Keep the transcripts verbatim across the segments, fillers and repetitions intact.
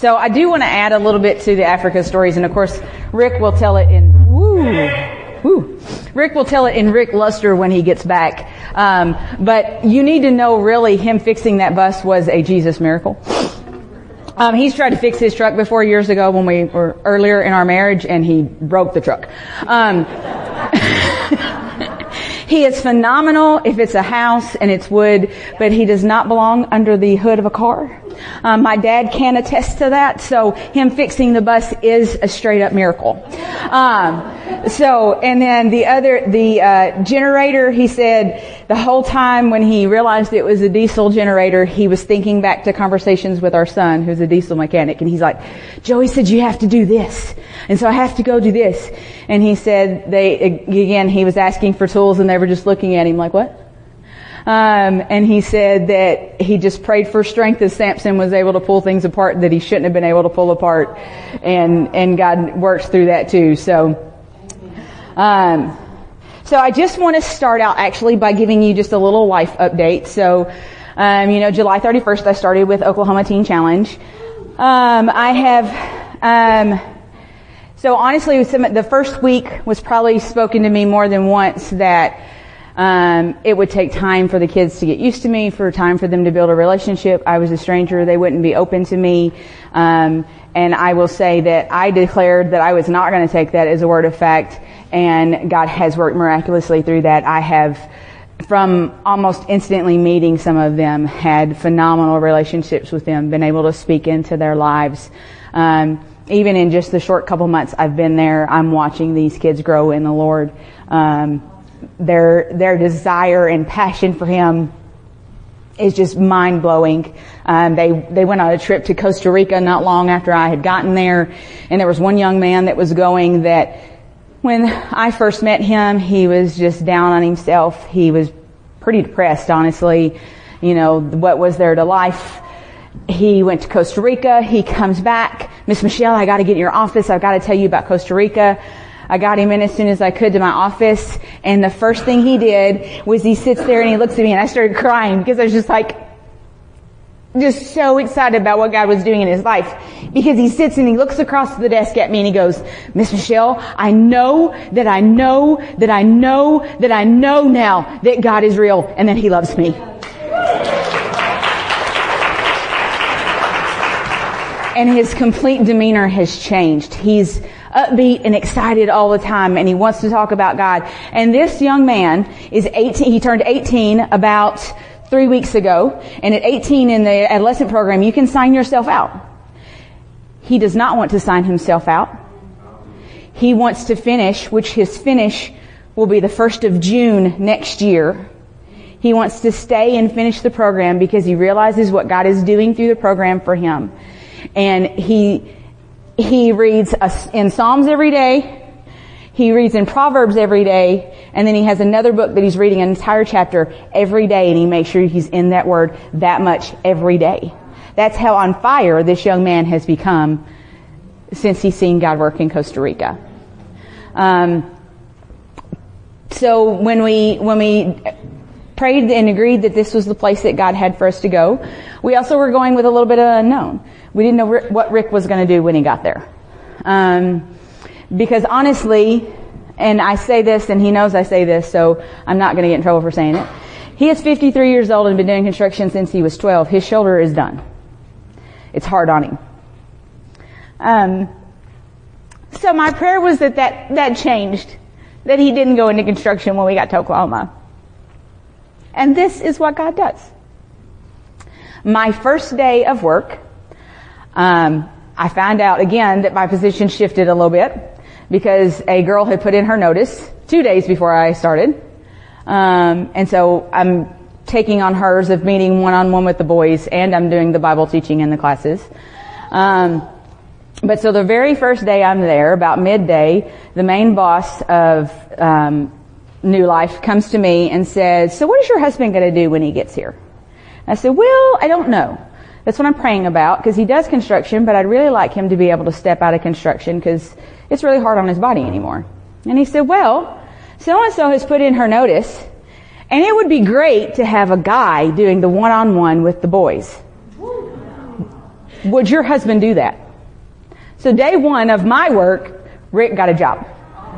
so I do want to add a little bit to the Africa stories, and of course, Rick will tell it in, woo, woo. Rick will tell it in Rick Luster when he gets back. Um, but you need to know really him fixing that bus was a Jesus miracle. Um, he's tried to fix his truck before years ago when we were earlier in our marriage, and he broke the truck. Um, he is phenomenal if it's a house and it's wood, but he does not belong under the hood of a car. Um, my dad can attest to that, so him fixing the bus is a straight up miracle. Um, so, and then the other, the, uh, generator, he said the whole time when he realized it was a diesel generator, he was thinking back to conversations with our son, who's a diesel mechanic, and he's like, Joey said you have to do this, and so I have to go do this. And he said they, again, he was asking for tools and they were just looking at him like, what? Um, and he said that he just prayed for strength as Samson was able to pull things apart that he shouldn't have been able to pull apart. And, and God works through that too. So, um, so I just want to start out actually by giving you just a little life update. So, um, you know, July thirty-first, I started with Oklahoma Teen Challenge. Um, I have, um, so honestly, the first week was probably spoken to me more than once that Um, it would take time for the kids to get used to me, for time for them to build a relationship. I was a stranger. They wouldn't be open to me. Um, and I will say that I declared that I was not going to take that as a word of fact. And God has worked miraculously through that. I have, from almost instantly meeting some of them, had phenomenal relationships with them, been able to speak into their lives. Um, even in just the short couple months I've been there, I'm watching these kids grow in the Lord. Um, Their, their desire and passion for Him is just mind blowing. Um, they, they went on a trip to Costa Rica not long after I had gotten there, and there was one young man that was going that when I first met him, he was just down on himself. He was pretty depressed, honestly. You know, what was there to life? He went to Costa Rica. He comes back. Miss Michelle, I got to get in your office. I've got to tell you about Costa Rica. I got him in as soon as I could to my office, and the first thing he did was he sits there and he looks at me, and I started crying because I was just like, just so excited about what God was doing in his life. Because he sits and he looks across the desk at me and he goes, Miss Michelle, I know that I know that I know that I know now that God is real and that He loves me. And his complete demeanor has changed. He's upbeat and excited all the time, and he wants to talk about God. And this young man is eighteen, he turned eighteen about three weeks ago, and at eighteen in the adolescent program, you can sign yourself out. He does not want to sign himself out. He wants to finish, which his finish will be the first of June next year. He wants to stay and finish the program because he realizes what God is doing through the program for him. And he He reads in Psalms every day. He reads in Proverbs every day. And then he has another book that he's reading an entire chapter every day. And he makes sure he's in that word that much every day. That's how on fire this young man has become since he's seen God work in Costa Rica. Um, so when we, when we prayed and agreed that this was the place that God had for us to go, we also were going with a little bit of unknown. We didn't know what Rick was going to do when he got there. Um, because honestly, and I say this and he knows I say this, so I'm not going to get in trouble for saying it. He is fifty-three years old and been doing construction since he was twelve. His shoulder is done. It's hard on him. Um, so my prayer was that that, that changed. That he didn't go into construction when we got to Oklahoma. And this is what God does. My first day of work, Um, I found out again that my position shifted a little bit because a girl had put in her notice two days before I started. Um, and so I'm taking on hers of meeting one-on-one with the boys, and I'm doing the Bible teaching in the classes. Um, but so the very first day I'm there, about midday, the main boss of um, New Life comes to me and says, so what is your husband going to do when he gets here? I said, well, I don't know. That's what I'm praying about, because he does construction, but I'd really like him to be able to step out of construction because it's really hard on his body anymore. And he said, well, so-and-so has put in her notice, and it would be great to have a guy doing the one-on-one with the boys. would your husband do that? So day one of my work, Rick got a job.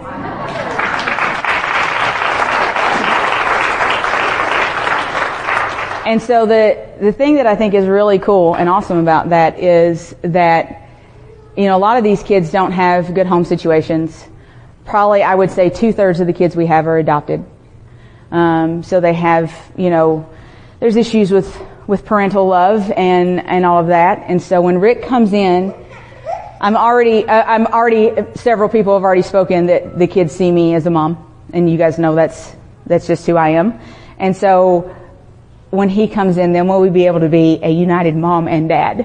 And so the, the thing that I think is really cool and awesome about that is that, you know, a lot of these kids don't have good home situations. Probably, I would say two thirds of the kids we have are adopted. Um, so they have, you know, there's issues with, with parental love and, and all of that. And so when Rick comes in, I'm already, uh, I'm already, several people have already spoken that the kids see me as a mom. And you guys know that's, that's just who I am. And so when he comes in, then will we be able to be a united mom and dad?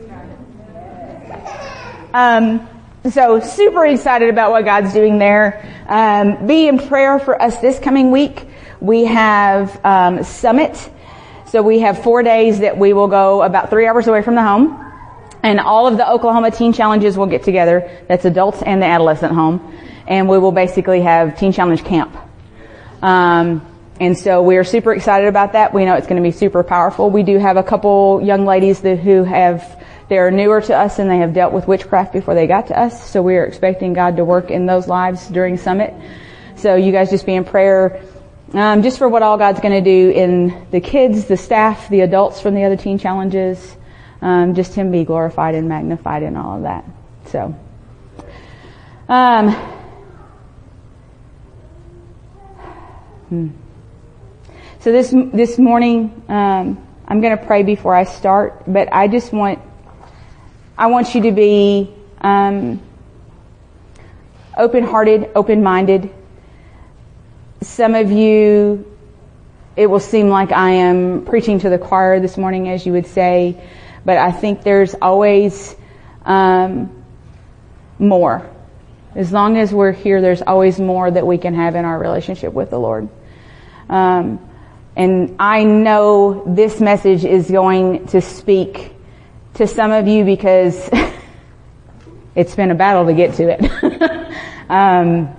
Um, so super excited about what God's doing there. Um, be in prayer for us this coming week. We have, um, Summit. So we have four days that we will go about three hours away from the home. And all of the Oklahoma Teen Challenges will get together. That's adults and the adolescent home. And we will basically have Teen Challenge Camp. Um, And so we are super excited about that. We know it's going to be super powerful. We do have a couple young ladies that, who have, they are newer to us and they have dealt with witchcraft before they got to us. So we are expecting God to work in those lives during Summit. So you guys just be in prayer, um, just for what all God's going to do in the kids, the staff, the adults from the other teen challenges. Um, just Him be glorified and magnified in all of that. So, um, hmm. So this, this morning, um, I'm going to pray before I start, but I just want, I want you to be, um, open-hearted, open-minded. Some of you, it will seem like I am preaching to the choir this morning, as you would say, but I think there's always, um, more. As long as we're here, there's always more that we can have in our relationship with the Lord. Um, And I know this message is going to speak to some of you because it's been a battle to get to it. um,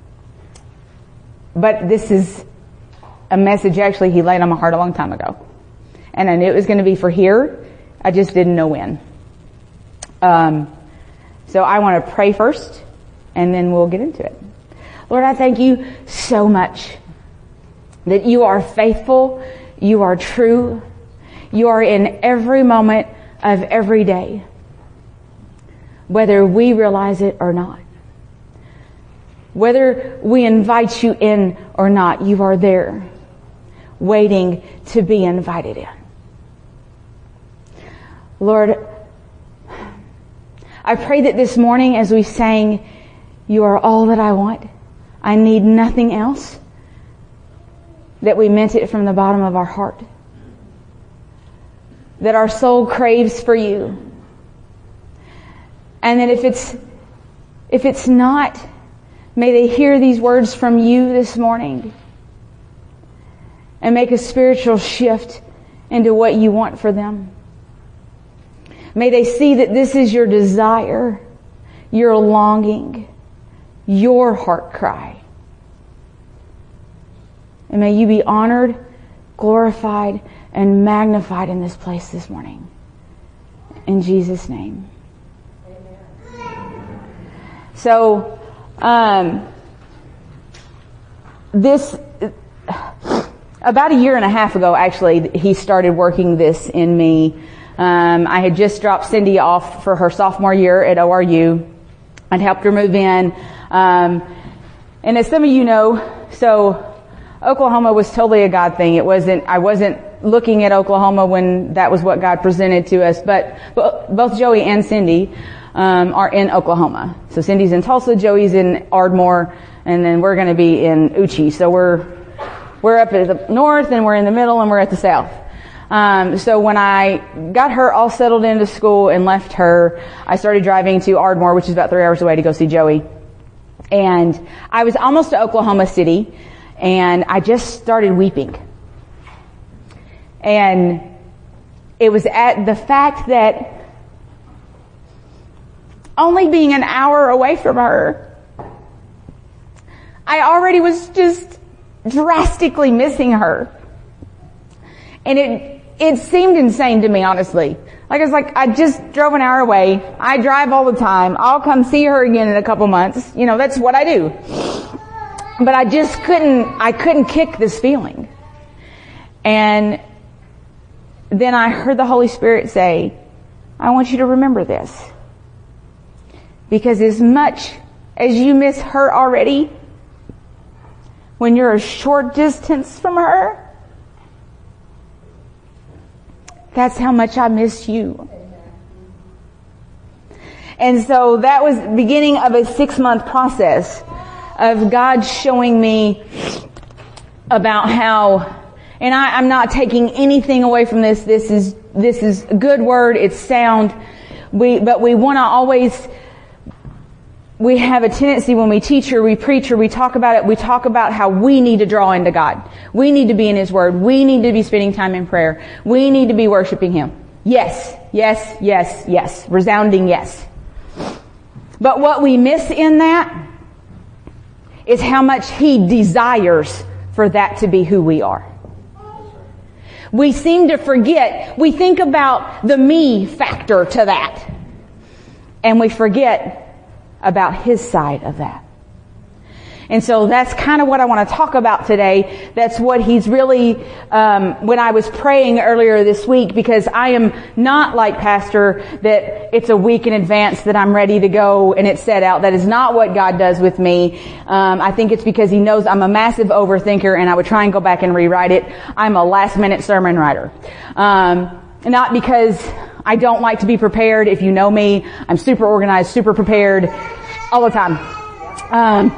but this is a message actually He laid on my heart a long time ago. And I knew it was going to be for here. I just didn't know when. Um, so I want to pray first and then we'll get into it. Lord, I thank you so much that you are faithful, you are true, you are in every moment of every day, whether we realize it or not. Whether we invite you in or not, you are there, waiting to be invited in. Lord, I pray that this morning as we sang, you are all that I want, I need nothing else, that we meant it from the bottom of our heart. That our soul craves for you. And that if it's, if it's not, may they hear these words from you this morning and make a spiritual shift into what you want for them. May they see that this is your desire, your longing, your heart cry. And may you be honored, glorified, and magnified in this place this morning. In Jesus' name. Amen. So, um, this, about a year and a half ago, actually, he started working this in me. Um, I had just dropped Cindy off for her sophomore year at O R U. I'd helped her move in. Um, and as some of you know, so, Oklahoma was totally a God thing. It wasn't, I wasn't looking at Oklahoma when that was what God presented to us, but, but both Joey and Cindy, um, are in Oklahoma. So Cindy's in Tulsa, Joey's in Ardmore, and then we're gonna be in Uchi. So we're, we're up at the north and we're in the middle and we're at the south. Um, so when I got her all settled into school and left her, I started driving to Ardmore, which is about three hours away, to go see Joey. And I was almost to Oklahoma City. And I just started weeping. And it was at the fact that only being an hour away from her, I already was just drastically missing her. And it, it seemed insane to me, honestly. Like it's like, I just drove an hour away. I drive all the time. I'll come see her again in a couple months. You know, that's what I do. But I just couldn't, I couldn't kick this feeling. And then I heard the Holy Spirit say, I want you to remember this. Because as much as you miss her already, when you're a short distance from her, that's how much I miss you. And so that was the beginning of a six month process of God showing me about how, and I, I'm not taking anything away from this. This is, this is a good word. It's sound. We, but we want to always, we have a tendency when we teach or we preach or we talk about it, we talk about how we need to draw into God. We need to be in His Word. We need to be spending time in prayer. We need to be worshiping Him. Yes, yes, yes, yes. Resounding yes. But what we miss in that is how much He desires for that to be who we are. We seem to forget. We think about the me factor to that. And we forget about His side of that. And so that's kind of what I want to talk about today. That's what He's really, um, when I was praying earlier this week, because I am not like Pastor that it's a week in advance that I'm ready to go and it's set out. That is not what God does with me. Um, I think it's because He knows I'm a massive overthinker and I would try and go back and rewrite it. I'm a last minute sermon writer. Um, not because I don't like to be prepared. If you know me, I'm super organized, super prepared all the time. Um,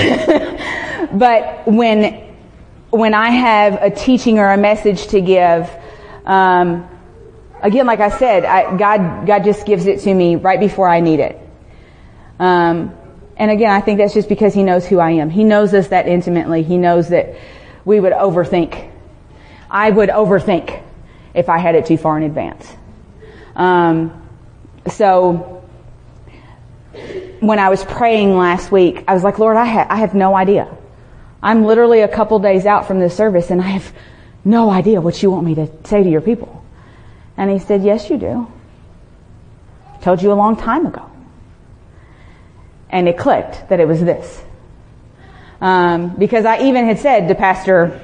but when, when I have a teaching or a message to give, um, again, like I said, I, God, God just gives it to me right before I need it. Um, and again, I think that's just because He knows who I am. He knows us that intimately. He knows that we would overthink. I would overthink if I had it too far in advance. Um, so when I was praying last week, I was like, Lord, I, ha- I have no idea. I'm literally a couple days out from this service and I have no idea what you want me to say to your people. And He said, yes, you do. I told you a long time ago. And it clicked that it was this. Um, because I even had said to Pastor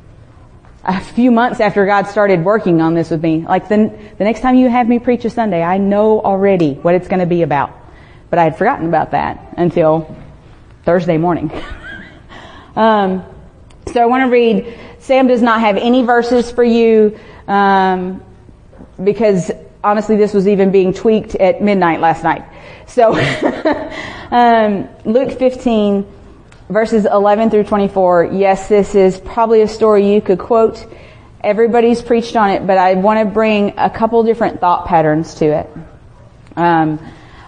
a few months after God started working on this with me, like the, the next time you have me preach a Sunday, I know already what it's going to be about. But I had forgotten about that until Thursday morning. um, so I want to read, Sam does not have any verses for you, um, because honestly this was even being tweaked at midnight last night. So, um, Luke fifteen, verses eleven through twenty-four. Yes, this is probably a story you could quote. Everybody's preached on it, but I want to bring a couple different thought patterns to it. Um,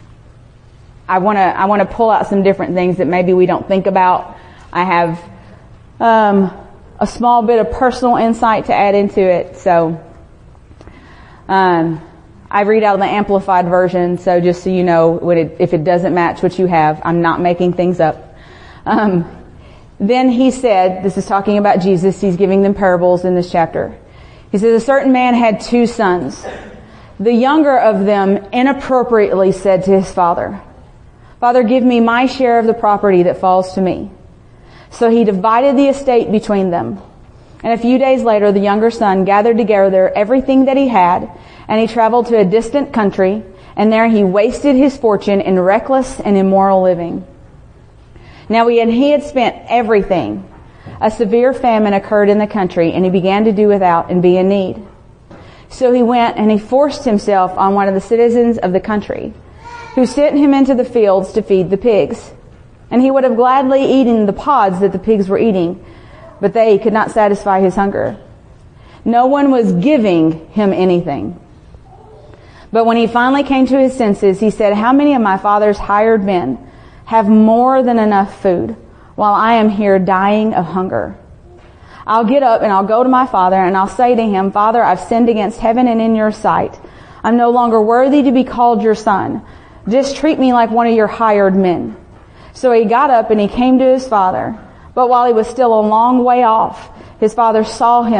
I want to, I want to pull out some different things that maybe we don't think about. I have, um, a small bit of personal insight to add into it. So, um, I read out of the Amplified version. So just so you know, when it, if it doesn't match what you have, I'm not making things up. Um, then He said, this is talking about Jesus. He's giving them parables in this chapter. He says, a certain man had two sons. The younger of them inappropriately said to his father, Father, give me my share of the property that falls to me. So he divided the estate between them. And a few days later, the younger son gathered together everything that he had, and he traveled to a distant country, and there he wasted his fortune in reckless and immoral living. Now when he had spent everything, a severe famine occurred in the country, and he began to do without and be in need. So he went and he forced himself on one of the citizens of the country, who sent him into the fields to feed the pigs. And he would have gladly eaten the pods that the pigs were eating, but they could not satisfy his hunger. No one was giving him anything. But when he finally came to his senses, he said, how many of my father's hired men have more than enough food, while I am here dying of hunger? I'll get up and I'll go to my father, and I'll say to him, Father, I've sinned against heaven and in your sight. I'm no longer worthy to be called your son. Just treat me like one of your hired men. So he got up and he came to his father. But while he was still a long way off, his father saw him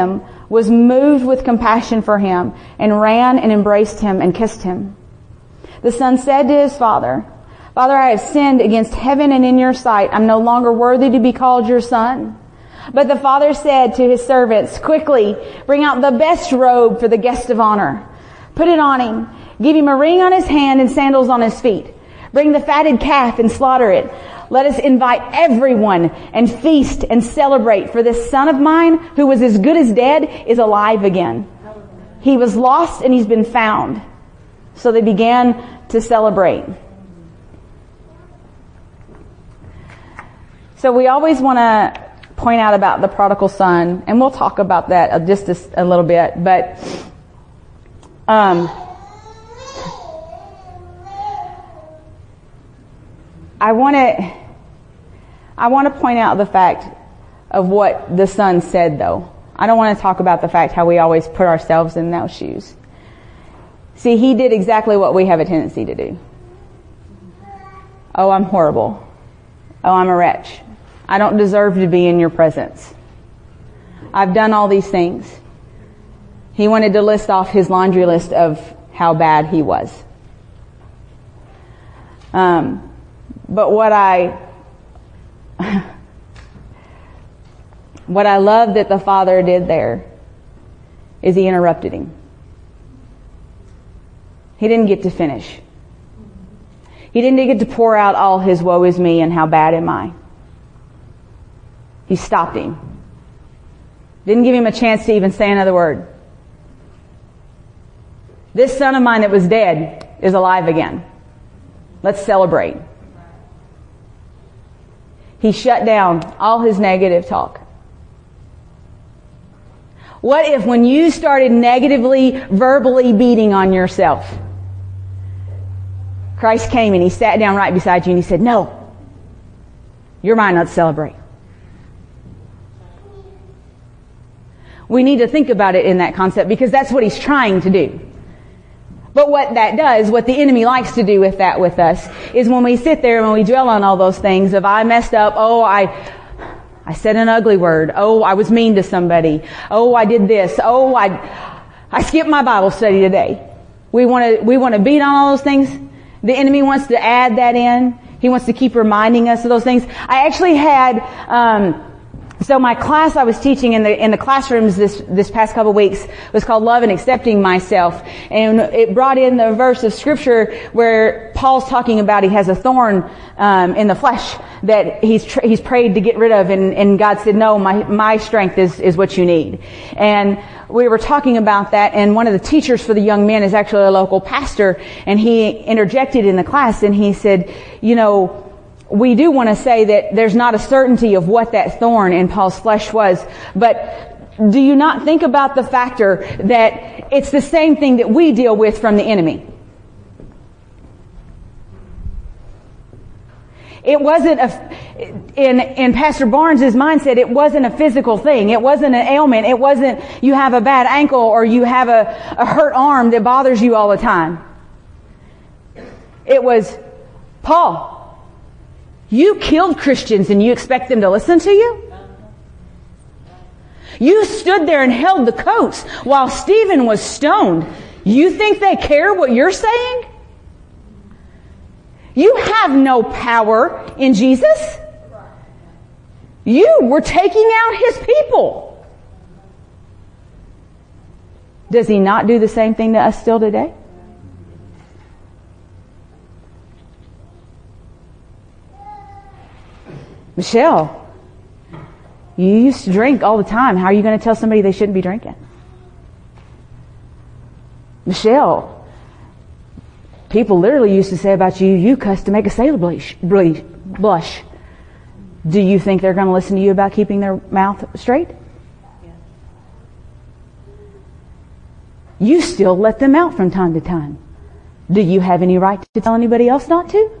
was moved with compassion for him, and ran and embraced him and kissed him. The son said to his father, Father, I have sinned against heaven and in your sight. I'm no longer worthy to be called your son. But the father said to his servants, quickly, bring out the best robe for the guest of honor. Put it on him. Give him a ring on his hand and sandals on his feet. Bring the fatted calf and slaughter it. Let us invite everyone and feast and celebrate, for this son of mine, who was as good as dead, is alive again. He was lost and he's been found. So they began to celebrate. So we always want to point out about the prodigal son, and we'll talk about that just a, a little bit, but um, I want to I want to point out the fact of what the son said, though. I don't want to talk about the fact how we always put ourselves in those shoes. See, he did exactly what we have a tendency to do. Oh, I'm horrible. Oh, I'm a wretch. I don't deserve to be in your presence. I've done all these things. He wanted to list off his laundry list of how bad he was. Um, but what I, what I love that the father did there is he interrupted him. He didn't get to finish. He didn't get to pour out all his woe is me and how bad am I. He stopped him. Didn't give him a chance to even say another word. This son of mine that was dead is alive again. Let's celebrate. He shut down all his negative talk. What if when you started negatively, verbally beating on yourself, Christ came and he sat down right beside you and he said, no, you're mine, let's celebrate. We need to think about it in that concept, because that's what he's trying to do. But what that does, what the enemy likes to do with that with us, is when we sit there and when we dwell on all those things of I messed up, oh, I, I said an ugly word, oh, I was mean to somebody, oh, I did this, oh, I, I skipped my Bible study today. We want to, we want to beat on all those things. The enemy wants to add that in. He wants to keep reminding us of those things. I actually had, um, So my class I was teaching in the in the classrooms this this past couple of weeks was called Love and Accepting Myself, and it brought in the verse of scripture where Paul's talking about he has a thorn um, in the flesh that he's tr- he's prayed to get rid of, and, and God said, no, my my strength is is what you need. And we were talking about that, and one of the teachers for the young men is actually a local pastor, and he interjected in the class and he said, you know, we do want to say that there's not a certainty of what that thorn in Paul's flesh was, but do you not think about the factor that it's the same thing that we deal with from the enemy? It wasn't a, in, in Pastor Barnes's mindset, it wasn't a physical thing. It wasn't an ailment. It wasn't you have a bad ankle or you have a, a hurt arm that bothers you all the time. It was, Paul, you killed Christians and you expect them to listen to you? You stood there and held the coats while Stephen was stoned. You think they care what you're saying? You have no power in Jesus. You were taking out his people. Does he not do the same thing to us still today? Michelle, you used to drink all the time. How are you going to tell somebody they shouldn't be drinking? Michelle, people literally used to say about you, you cuss to make a sailor blush. blush. Do you think they're going to listen to you about keeping their mouth straight? Yeah. You still let them out from time to time. Do you have any right to tell anybody else not to?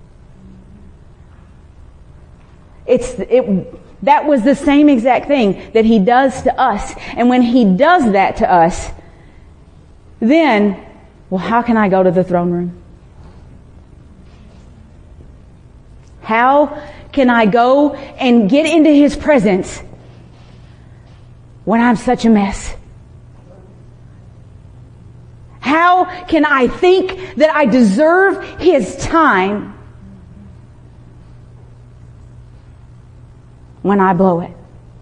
It's, it, that was the same exact thing that he does to us. And when he does that to us, then, well, how can I go to the throne room? How can I go and get into his presence when I'm such a mess? How can I think that I deserve His time when I blow it?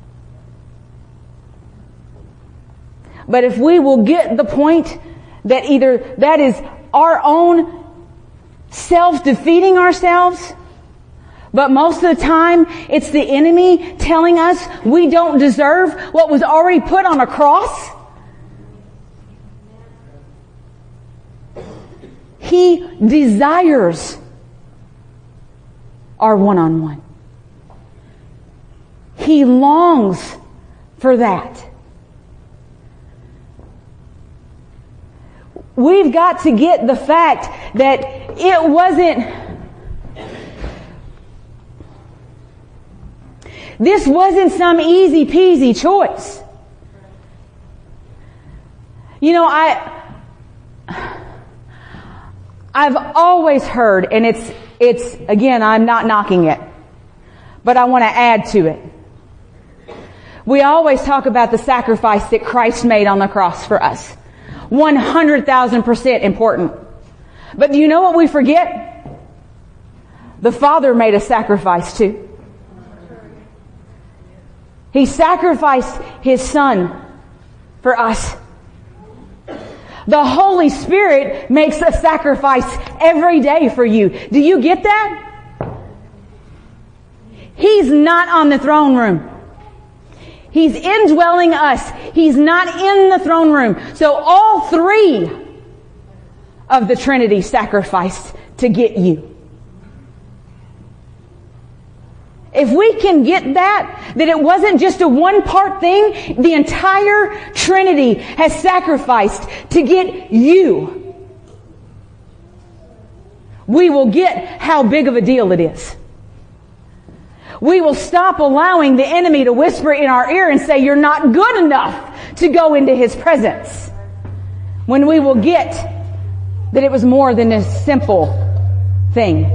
But if we will get the point that either that is our own self-defeating ourselves, but most of the time it's the enemy telling us we don't deserve what was already put on a cross. He desires our one-on-one. He longs for that. We've got to get the fact that it wasn't, this wasn't some easy peasy choice. You know, I, I've always heard, and it's, it's, again, I'm not knocking it, but I want to add to it. We always talk about the sacrifice that Christ made on the cross for us. one hundred thousand percent important. But do you know what we forget? The Father made a sacrifice too. He sacrificed His Son for us. The Holy Spirit makes a sacrifice every day for you. Do you get that? He's not on the throne room. He's indwelling us. He's not in the throne room. So all three of the Trinity sacrificed to get you. If we can get that, that it wasn't just a one-part thing, the entire Trinity has sacrificed to get you, we will get how big of a deal it is. We will stop allowing the enemy to whisper in our ear and say, you're not good enough to go into His presence. When we will get that it was more than a simple thing.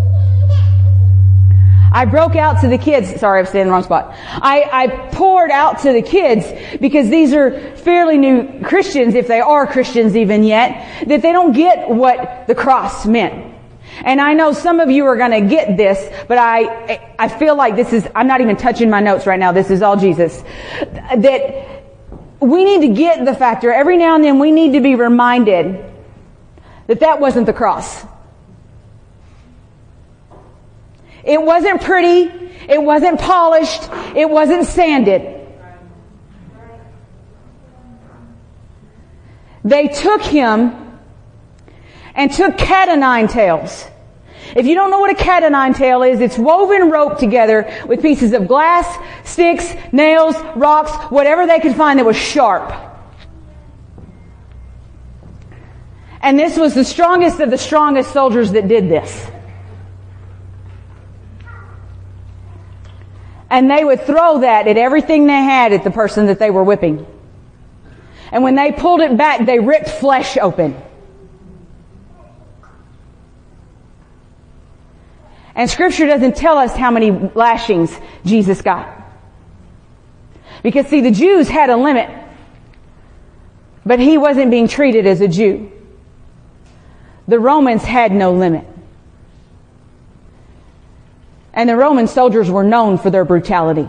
I broke out to the kids. Sorry, I'm staying in the wrong spot. I, I poured out to the kids because these are fairly new Christians, if they are Christians even yet, that they don't get what the cross meant. And I know some of you are going to get this, but I, I feel like this is, I'm not even touching my notes right now. This is all Jesus. That we need to get the factor. Every now and then we need to be reminded that that wasn't the cross. It wasn't pretty. It wasn't polished. It wasn't sanded. They took Him and took cat o' nine tails. If you don't know what a cat o' nine tail is, it's woven rope together with pieces of glass, sticks, nails, rocks, whatever they could find that was sharp. And this was the strongest of the strongest soldiers that did this. And they would throw that at everything they had at the person that they were whipping. And when they pulled it back, they ripped flesh open. And Scripture doesn't tell us how many lashings Jesus got. Because see, the Jews had a limit. But He wasn't being treated as a Jew. The Romans had no limit. And the Roman soldiers were known for their brutality.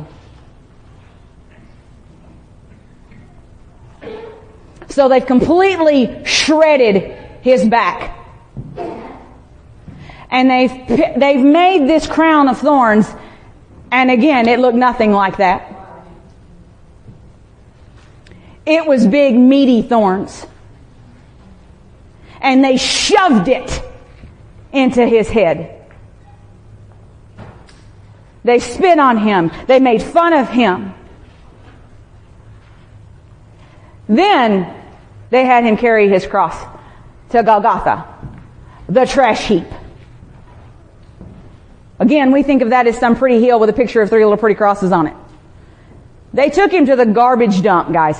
So they've completely shredded His back. And they've, they've made this crown of thorns. And again, it looked nothing like that. It was big, meaty thorns. And they shoved it into His head. They spit on Him. They made fun of Him. Then they had Him carry His cross to Golgotha, the trash heap. Again, we think of that as some pretty hill with a picture of three little pretty crosses on it. They took Him to the garbage dump, guys.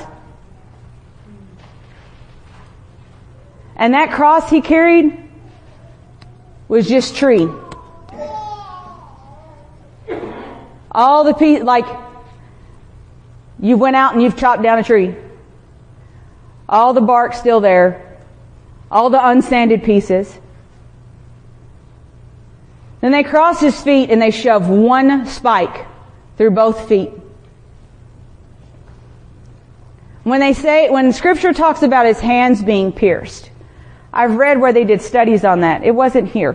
And that cross He carried was just tree. All the pe- like, You went out and you've chopped down a tree. All the bark still there. All the unsanded pieces. Then they cross his feet and they shove one spike through both feet. When they say, when Scripture talks about his hands being pierced, I've read where they did studies on that. It wasn't here.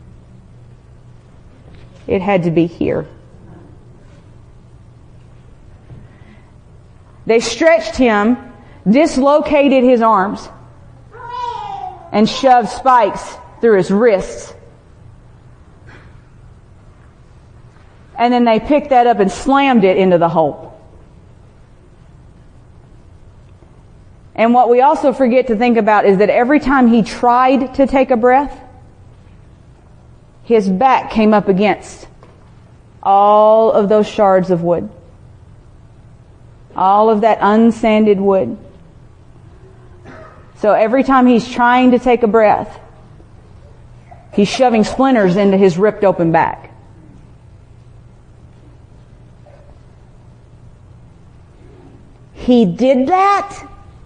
It had to be here. They stretched him, dislocated his arms, and shoved spikes through his wrists. And then they picked that up and slammed it into the hole. And what we also forget to think about is that every time he tried to take a breath, his back came up against all of those shards of wood. All of that unsanded wood. So every time he's trying to take a breath, he's shoving splinters into his ripped open back. He did that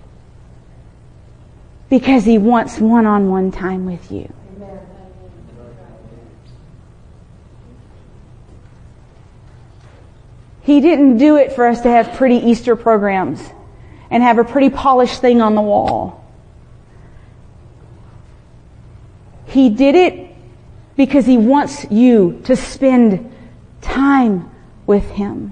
because he wants one-on-one time with you. He didn't do it for us to have pretty Easter programs and have a pretty polished thing on the wall. He did it because he wants you to spend time with him.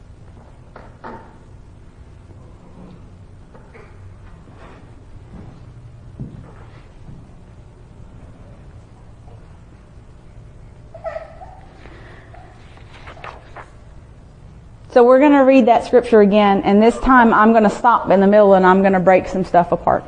So we're going to read that scripture again, and this time I'm going to stop in the middle and I'm going to break some stuff apart.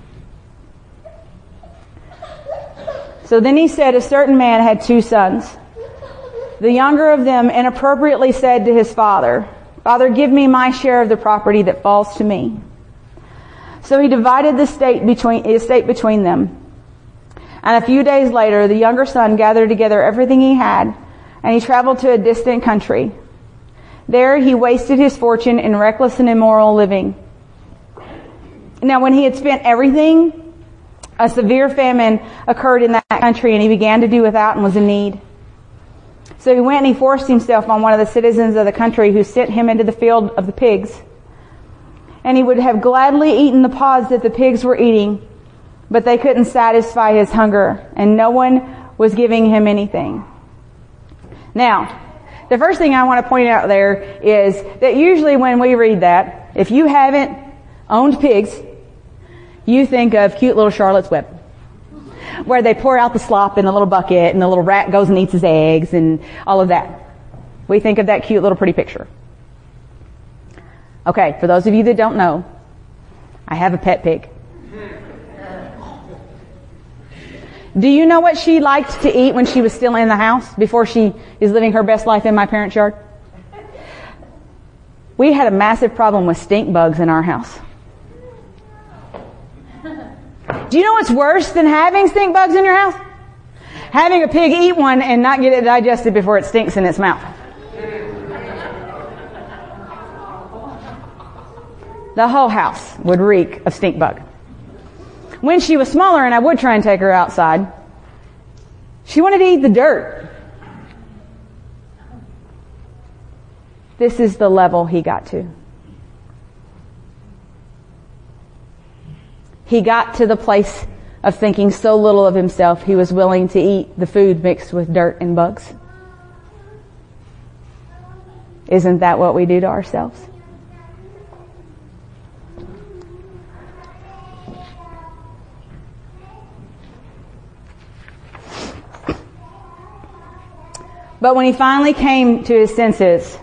So then he said, a certain man had two sons. The younger of them inappropriately said to his father, Father, give me my share of the property that falls to me. So he divided the estate between, estate between them. And a few days later, the younger son gathered together everything he had, and he traveled to a distant country. There he wasted his fortune in reckless and immoral living. Now when he had spent everything, a severe famine occurred in that country, and he began to do without and was in need. So he went and he forced himself on one of the citizens of the country, who sent him into the field of the pigs. And he would have gladly eaten the pods that the pigs were eating, but they couldn't satisfy his hunger, and no one was giving him anything. Now, the first thing I want to point out there is that usually when we read that, if you haven't owned pigs, you think of cute little Charlotte's Web, where they pour out the slop in a little bucket and the little rat goes and eats his eggs and all of that. We think of that cute little pretty picture. Okay, for those of you that don't know, I have a pet pig. Do you know what she liked to eat when she was still in the house, before she is living her best life in my parents' yard? We had a massive problem with stink bugs in our house. Do you know what's worse than having stink bugs in your house? Having a pig eat one and not get it digested before it stinks in its mouth. The whole house would reek of stink bug. When she was smaller and I would try and take her outside, she wanted to eat the dirt. This is the level he got to. He got to the place of thinking so little of himself, he was willing to eat the food mixed with dirt and bugs. Isn't that what we do to ourselves? But when he finally came to his senses,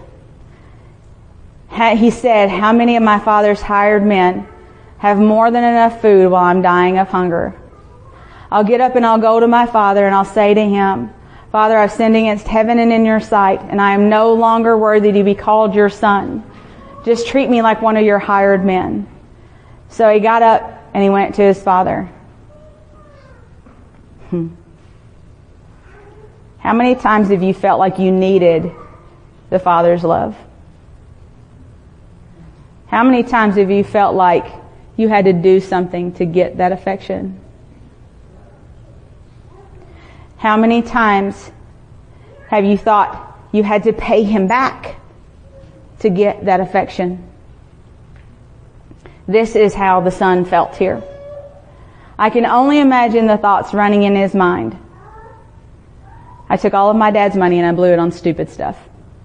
he said, how many of my father's hired men have more than enough food while I'm dying of hunger? I'll get up and I'll go to my father and I'll say to him, Father, I've sinned against heaven and in your sight, and I am no longer worthy to be called your son. Just treat me like one of your hired men. So he got up and he went to his father. Hmm. How many times have you felt like you needed the Father's love? How many times have you felt like you had to do something to get that affection? How many times have you thought you had to pay him back to get that affection? This is how the son felt here. I can only imagine the thoughts running in his mind. I took all of my dad's money and I blew it on stupid stuff.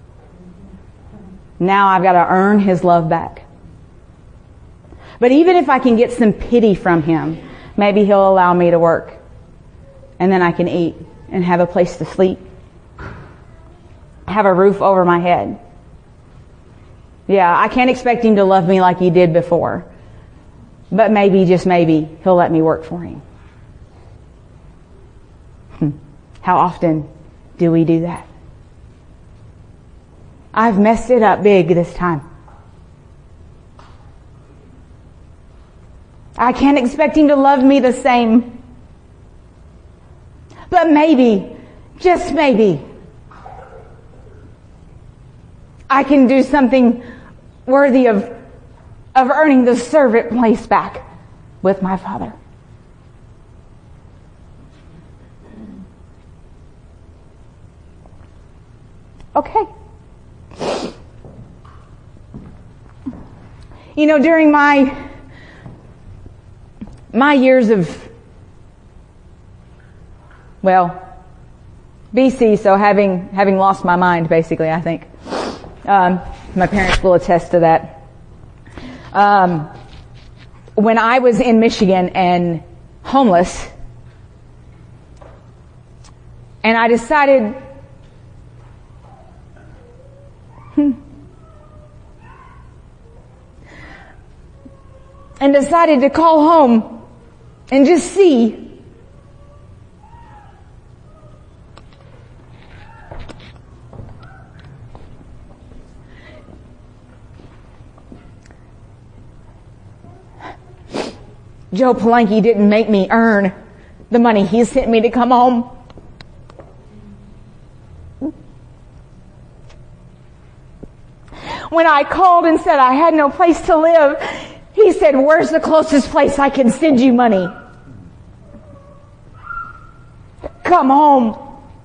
Now I've got to earn his love back. But even if I can get some pity from him, maybe he'll allow me to work. And then I can eat and have a place to sleep. Have a roof over my head. Yeah, I can't expect him to love me like he did before. But maybe, just maybe, he'll let me work for him. How often do we do that? I've messed it up big this time. I can't expect him to love me the same. But maybe, just maybe, I can do something worthy of, of earning the servant place back with my Father. Okay. You know, during my my years of, well, B C, so having having lost my mind, basically, I think. Um, my parents will attest to that. Um, when I was in Michigan and homeless, and I decided, hmm, and decided to call home and just see Joe Palanke didn't make me earn the money he sent me to come home. When I called and said I had no place to live, he said, "Where's the closest place I can send you money? Come home."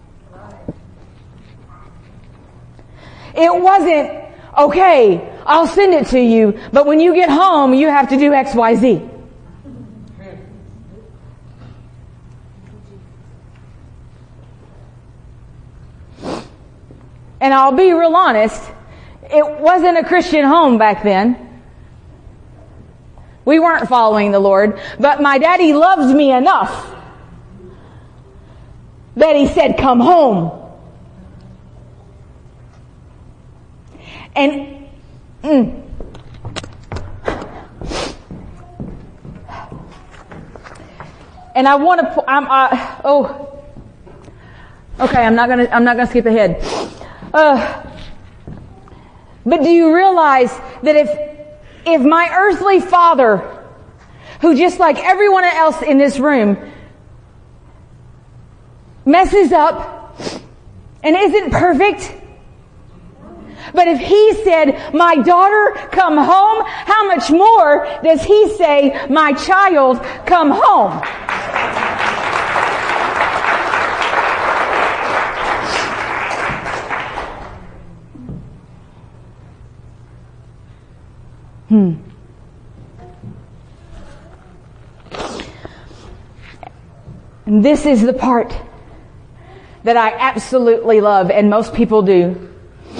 It wasn't, "Okay, I'll send it to you, but when you get home, you have to do X, Y, Z." And I'll be real honest, it wasn't a Christian home back then. We weren't following the Lord, but my daddy loved me enough that he said, "Come home." And, mm, and I want to, I'm, uh, oh, okay, I'm not gonna, I'm not gonna skip ahead. Uh, but do you realize that if, if my earthly father, who just like everyone else in this room, messes up and isn't perfect, but if he said, "My daughter, come home," how much more does he say, "My child, come home"? Hmm. And this is the part that I absolutely love, and most people do.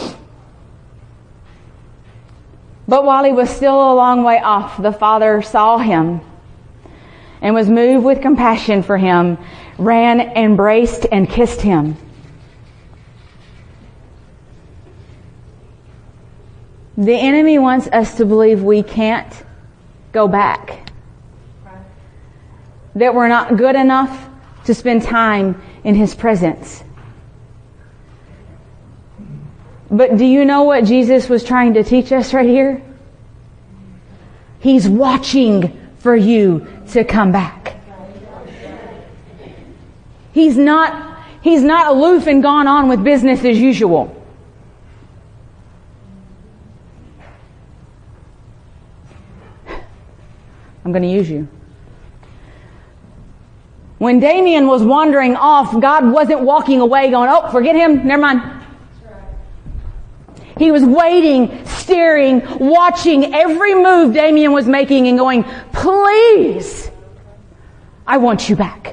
But while he was still a long way off, the Father saw him and was moved with compassion for him, ran, embraced, and kissed him. The enemy wants us to believe we can't go back. That we're not good enough to spend time in his presence. But do you know what Jesus was trying to teach us right here? He's watching for you to come back. He's not, he's not aloof and gone on with business as usual. I'm going to use you. When Damien was wandering off, God wasn't walking away going, oh, forget him, never mind. He was waiting, staring, watching every move Damien was making and going, please, I want you back.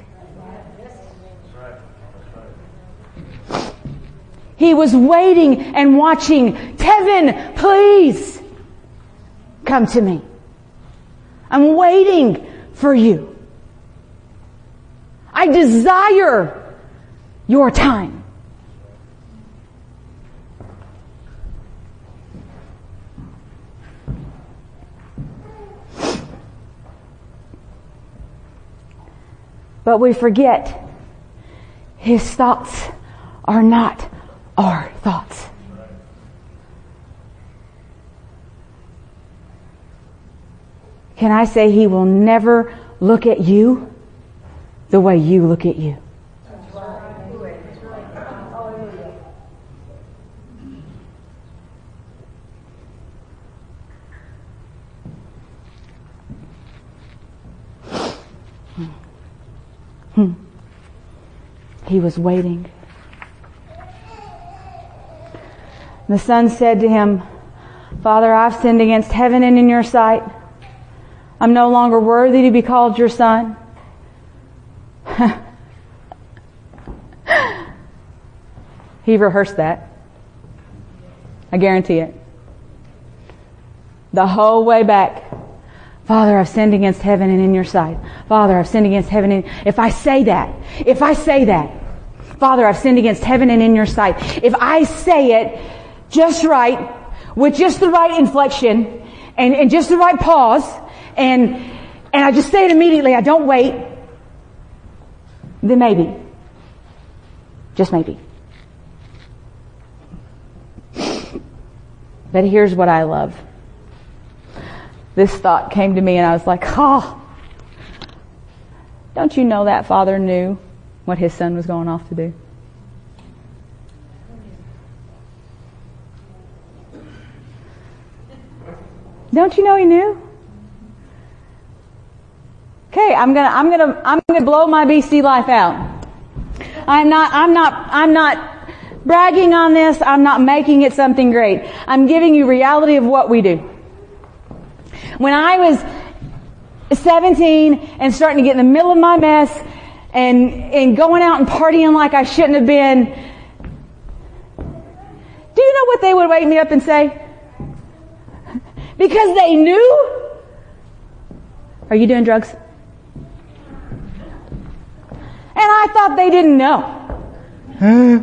He was waiting and watching, Tevin, please, come to me. I'm waiting for you. I desire your time. But we forget his thoughts are not our thoughts. Can I say he will never look at you the way you look at you? Hmm. He was waiting. The son said to him, Father, I've sinned against heaven and in your sight. I'm no longer worthy to be called your son. He rehearsed that. I guarantee it. The whole way back. Father, I've sinned against heaven and in your sight. Father, I've sinned against heaven and... If I say that, if I say that, Father, I've sinned against heaven and in your sight. If I say it just right, with just the right inflection, and, and just the right pause, and, and I just say it immediately, I don't wait, then maybe. Just maybe. But here's what I love. This thought came to me and I was like, oh, don't you know that father knew what his son was going off to do? Don't you know he knew? Okay, I'm gonna, I'm gonna, I'm gonna blow my B C life out. I'm not, I'm not, I'm not bragging on this. I'm not making it something great. I'm giving you reality of what we do. When I was seventeen and starting to get in the middle of my mess and, and going out and partying like I shouldn't have been, do you know what they would wake me up and say? Because they knew. Are you doing drugs? And I thought they didn't know. Huh?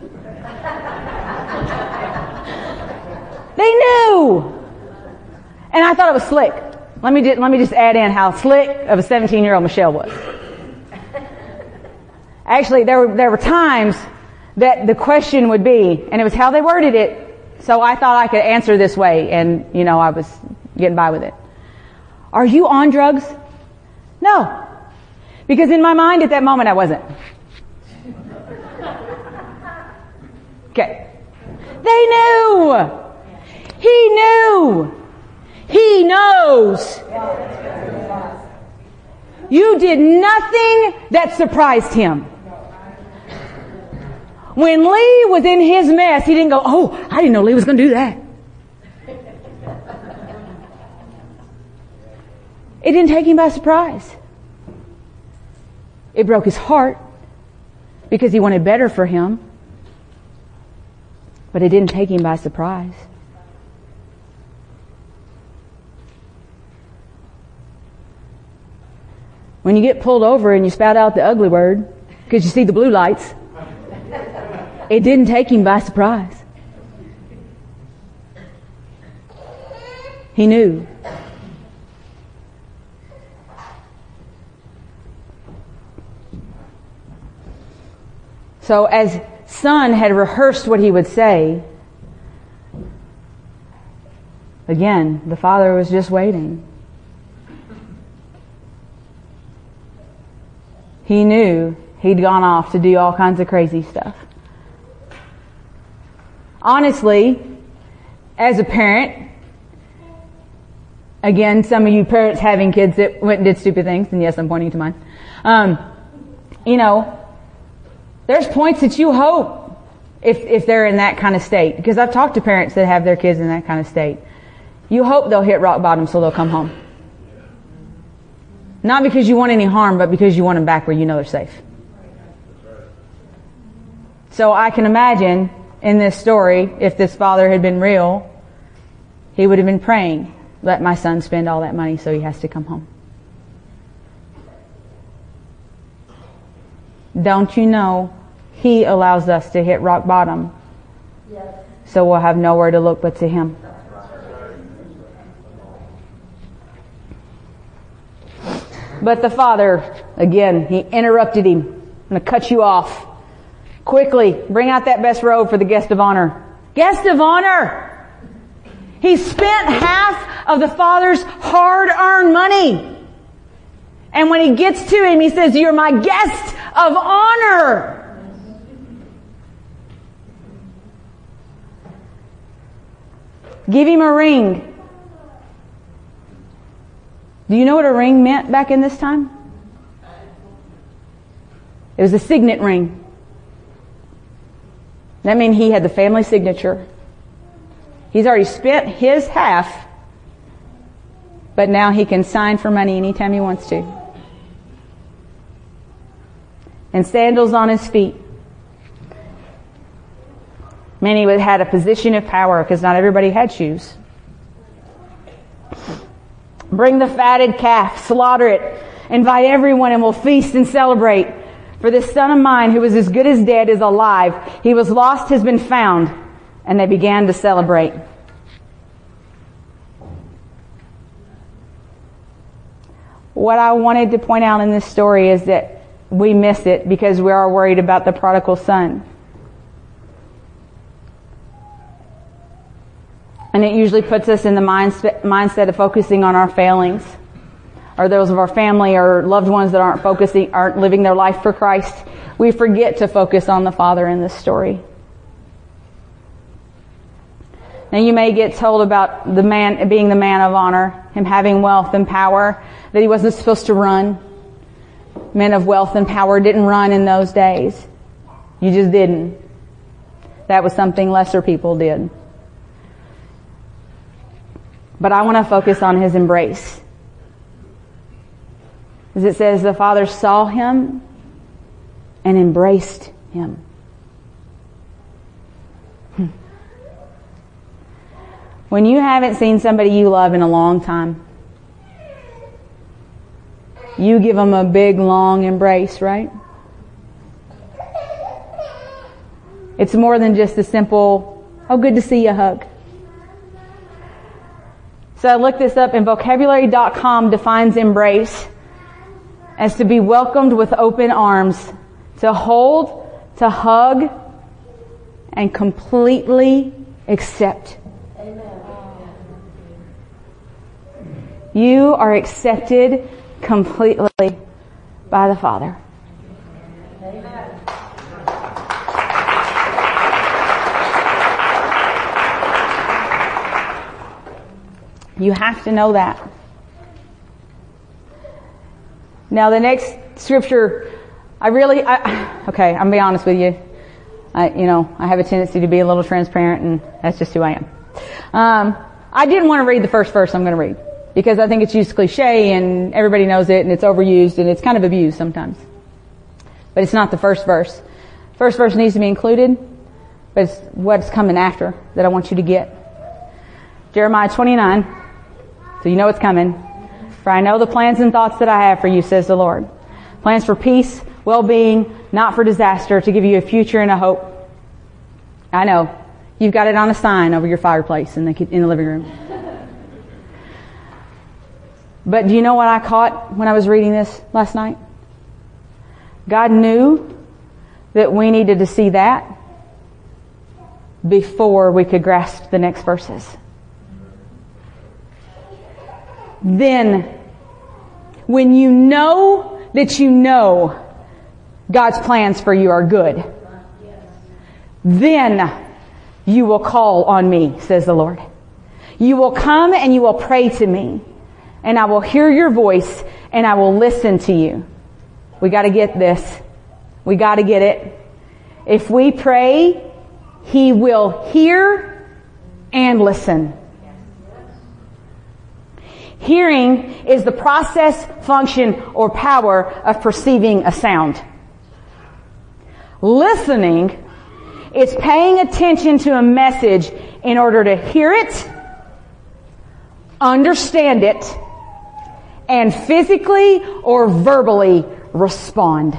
They knew. And I thought it was slick. Let me just, let me just add in how slick of a seventeen-year-old Michelle was. Actually, there were, there were times that the question would be, and it was how they worded it, so I thought I could answer this way, and, you know, I was getting by with it. Are you on drugs? No. Because in my mind at that moment I wasn't. Okay. They knew. He knew. He knows. You did nothing that surprised him. When Lee was in his mess, he didn't go, oh, I didn't know Lee was going to do that. It didn't take him by surprise. It broke his heart because he wanted better for him. But it didn't take him by surprise. When you get pulled over and you spout out the ugly word because you see the blue lights, it didn't take him by surprise. He knew. So as son had rehearsed what he would say, again, the father was just waiting. He knew he'd gone off to do all kinds of crazy stuff. Honestly, as a parent, Again, some of you parents having kids that went and did stupid things, and yes, I'm pointing to mine. Um, you know, there's points that you hope if, if they're in that kind of state. Because I've talked to parents that have their kids in that kind of state. You hope they'll hit rock bottom so they'll come home. Not because you want any harm, but because you want them back where you know they're safe. So I can imagine in this story, if this father had been real, he would have been praying, let my son spend all that money so he has to come home. Don't you know he allows us to hit rock bottom? Yes. So we'll have nowhere to look but to him. But the father, again, he interrupted him. I'm going to cut you off. Quickly, bring out that best robe for the guest of honor. Guest of honor! He spent half of the father's hard-earned money. And when he gets to him, he says, you're my guest of honor. Give him a ring. Do you know what a ring meant back in this time? It was a signet ring. That meant he had the family signature. He's already spent his half, but now he can sign for money anytime he wants to. And sandals on his feet. Many had a position of power because not everybody had shoes. Bring the fatted calf, slaughter it, invite everyone and we'll feast and celebrate. For this son of mine who was as good as dead is alive. He was lost, has been found. And they began to celebrate. What I wanted to point out in this story is that we miss it because we are worried about the prodigal son. And it usually puts us in the mindset, mindset of focusing on our failings, or those of our family or loved ones that aren't focusing, aren't living their life for Christ. We forget to focus on the Father in this story. Now you may get told about the man being the man of honor, him having wealth and power, that he wasn't supposed to run. Men of wealth and power didn't run in those days. You just didn't. That was something lesser people did. But I want to focus on his embrace. As it says, the father saw him and embraced him. Hmm. When you haven't seen somebody you love in a long time, you give them a big, long embrace, right? It's more than just a simple, oh, good to see you hug. So I looked this up, and vocabulary dot com defines embrace as to be welcomed with open arms, to hold, to hug, and completely accept. Amen. You are accepted completely by the Father. Amen. You have to know that. Now the next scripture, I really, I, okay, I'm gonna be honest with you. I, you know, I have a tendency to be a little transparent, and that's just who I am. Um, I didn't want to read the first verse I'm going to read because I think it's used cliche and everybody knows it and it's overused and it's kind of abused sometimes. But it's not the first verse. First verse needs to be included, but it's what's coming after that I want you to get. Jeremiah twenty-nine. So you know it's coming. For I know the plans and thoughts that I have for you, says the Lord. Plans for peace, well-being, not for disaster, to give you a future and a hope. I know. You've got it on a sign over your fireplace in the, in the living room. But do you know what I caught when I was reading this last night? God knew that we needed to see that before we could grasp the next verses. Then, when you know that you know God's plans for you are good, then you will call on me, says the Lord. You will come and you will pray to me. and I will hear your voice, and I will listen to you. We got to get this. We got to get it. If we pray, He will hear and listen. Hearing is the process, function, or power of perceiving a sound. Listening is paying attention to a message in order to hear it, understand it, and physically or verbally respond.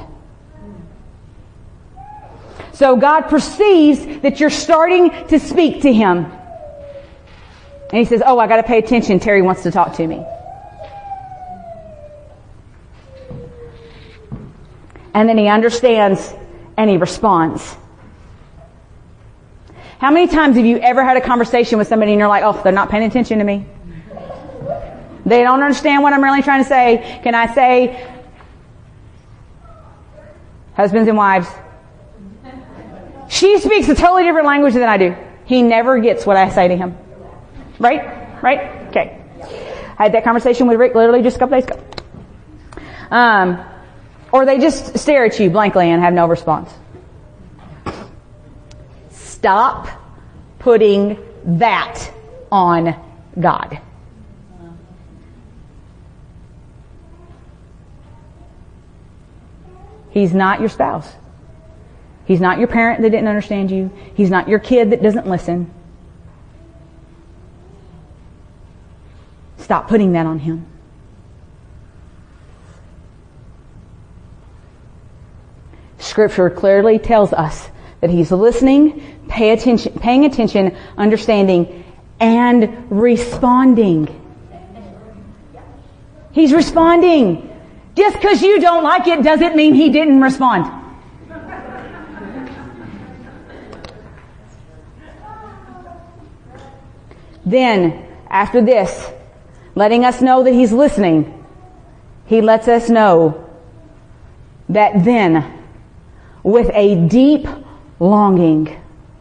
So God perceives that you're starting to speak to Him. And He says, oh, I got to pay attention. Terry wants to talk to me. And then He understands and He responds. How many times have you ever had a conversation with somebody and you're like, oh, they're not paying attention to me? They don't understand what I'm really trying to say. Can I say, husbands and wives, she speaks a totally different language than I do. He never gets what I say to him. Right? Right? Okay. I had that conversation with Rick literally just a couple days ago. Um, or they just stare at you blankly and have no response. Stop putting that on God. He's not your spouse. He's not your parent that didn't understand you. He's not your kid that doesn't listen. Stop putting that on Him. Scripture clearly tells us that He's listening, pay attention, paying attention, understanding, and responding. He's responding. Just because you don't like it doesn't mean He didn't respond. Then, after this, letting us know that He's listening, He lets us know that then, with a deep longing.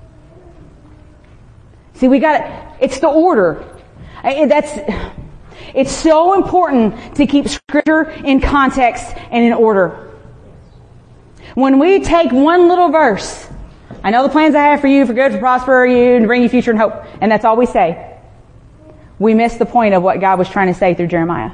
See, we got it. It's the order. That's, it's so important to keep Scripture in context and in order. When we take one little verse, I know the plans I have for you, for good, to prosper you, and to bring you future and hope, and that's all we say. We miss the point of what God was trying to say through Jeremiah.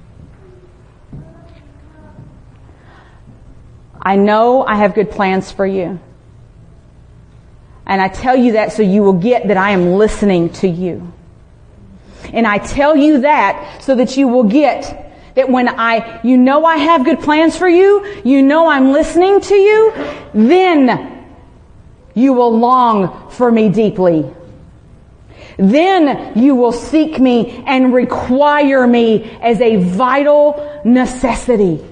I know I have good plans for you. And I tell you that so you will get that I am listening to you. And I tell you that so that you will get that when I, you know I have good plans for you, you know I'm listening to you, then you will long for me deeply. Then you will seek me and require me as a vital necessity.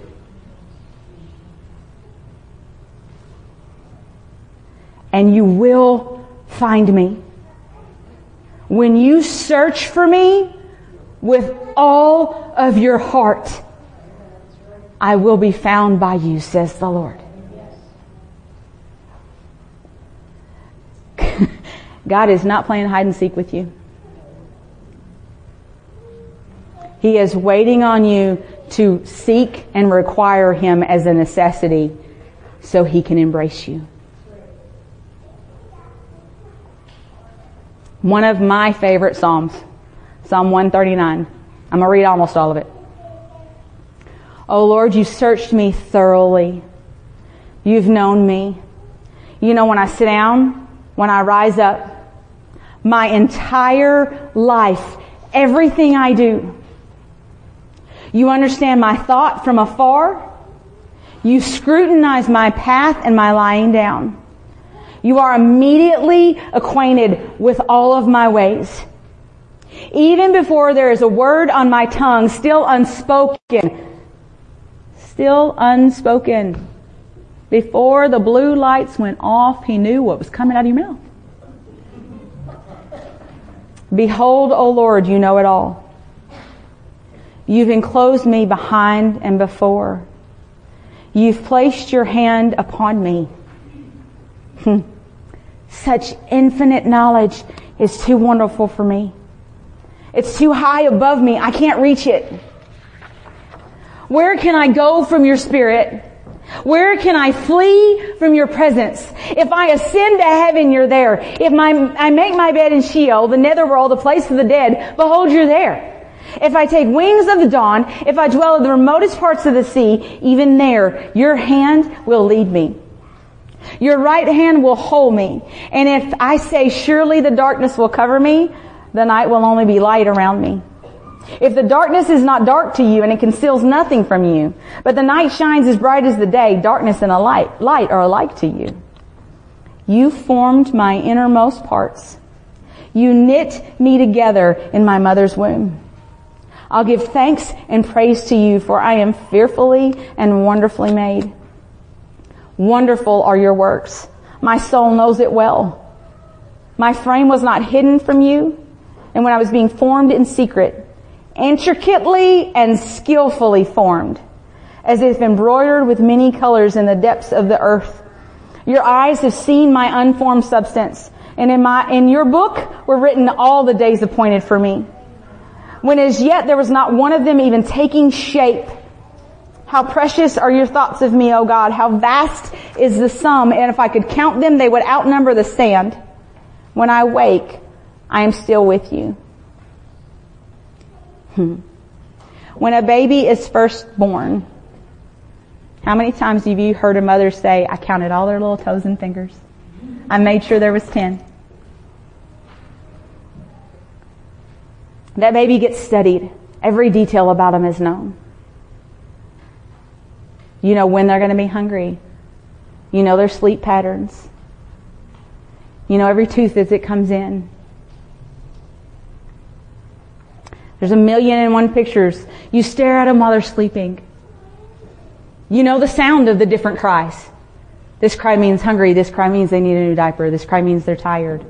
And you will find me. When you search for me with all of your heart, I will be found by you, says the Lord. God is not playing hide and seek with you. He is waiting on you to seek and require Him as a necessity so He can embrace you. One of my favorite Psalms, Psalm one thirty-nine. I'm going to read almost all of it. Oh Lord, you searched me thoroughly. You've known me. You know when I sit down, when I rise up, my entire life, everything I do. You understand my thought from afar. You scrutinize my path and my lying down. You are immediately acquainted with all of my ways. Even before there is a word on my tongue, still unspoken. Still unspoken. Before the blue lights went off, He knew what was coming out of your mouth. Behold, O Lord, you know it all. You've enclosed me behind and before. You've placed your hand upon me. Such infinite knowledge is too wonderful for me. It's too high above me. I can't reach it. Where can I go from your Spirit? Where can I flee from your presence? If I ascend to heaven, you're there. If my, I make my bed in Sheol, the netherworld, the place of the dead, behold, you're there. If I take wings of the dawn, if I dwell in the remotest parts of the sea, even there, your hand will lead me. Your right hand will hold me. And if I say, surely the darkness will cover me, the night will only be light around me. If the darkness is not dark to you and it conceals nothing from you, but the night shines as bright as the day, darkness and a light, light are alike to you. You formed my innermost parts. You knit me together in my mother's womb. I'll give thanks and praise to you, for I am fearfully and wonderfully made. Wonderful are your works. My soul knows it well. My frame was not hidden from you, and when I was being formed in secret, intricately and skillfully formed, as if embroidered with many colors in the depths of the earth. Your eyes have seen my unformed substance, and in my, in your book were written all the days appointed for me, when as yet there was not one of them even taking shape. How precious are your thoughts of me, O God! How vast is the sum, and if I could count them, they would outnumber the sand. When I wake, I am still with you. Hmm. When a baby is first born, how many times have you heard a mother say, I counted all their little toes and fingers. I made sure there was ten. That baby gets studied. Every detail about them is known. You know when they're going to be hungry. You know their sleep patterns. You know every tooth as it comes in. There's a million and one pictures. You stare at them while they're sleeping. You know the sound of the different cries. This cry means hungry. This cry means they need a new diaper. This cry means they're tired.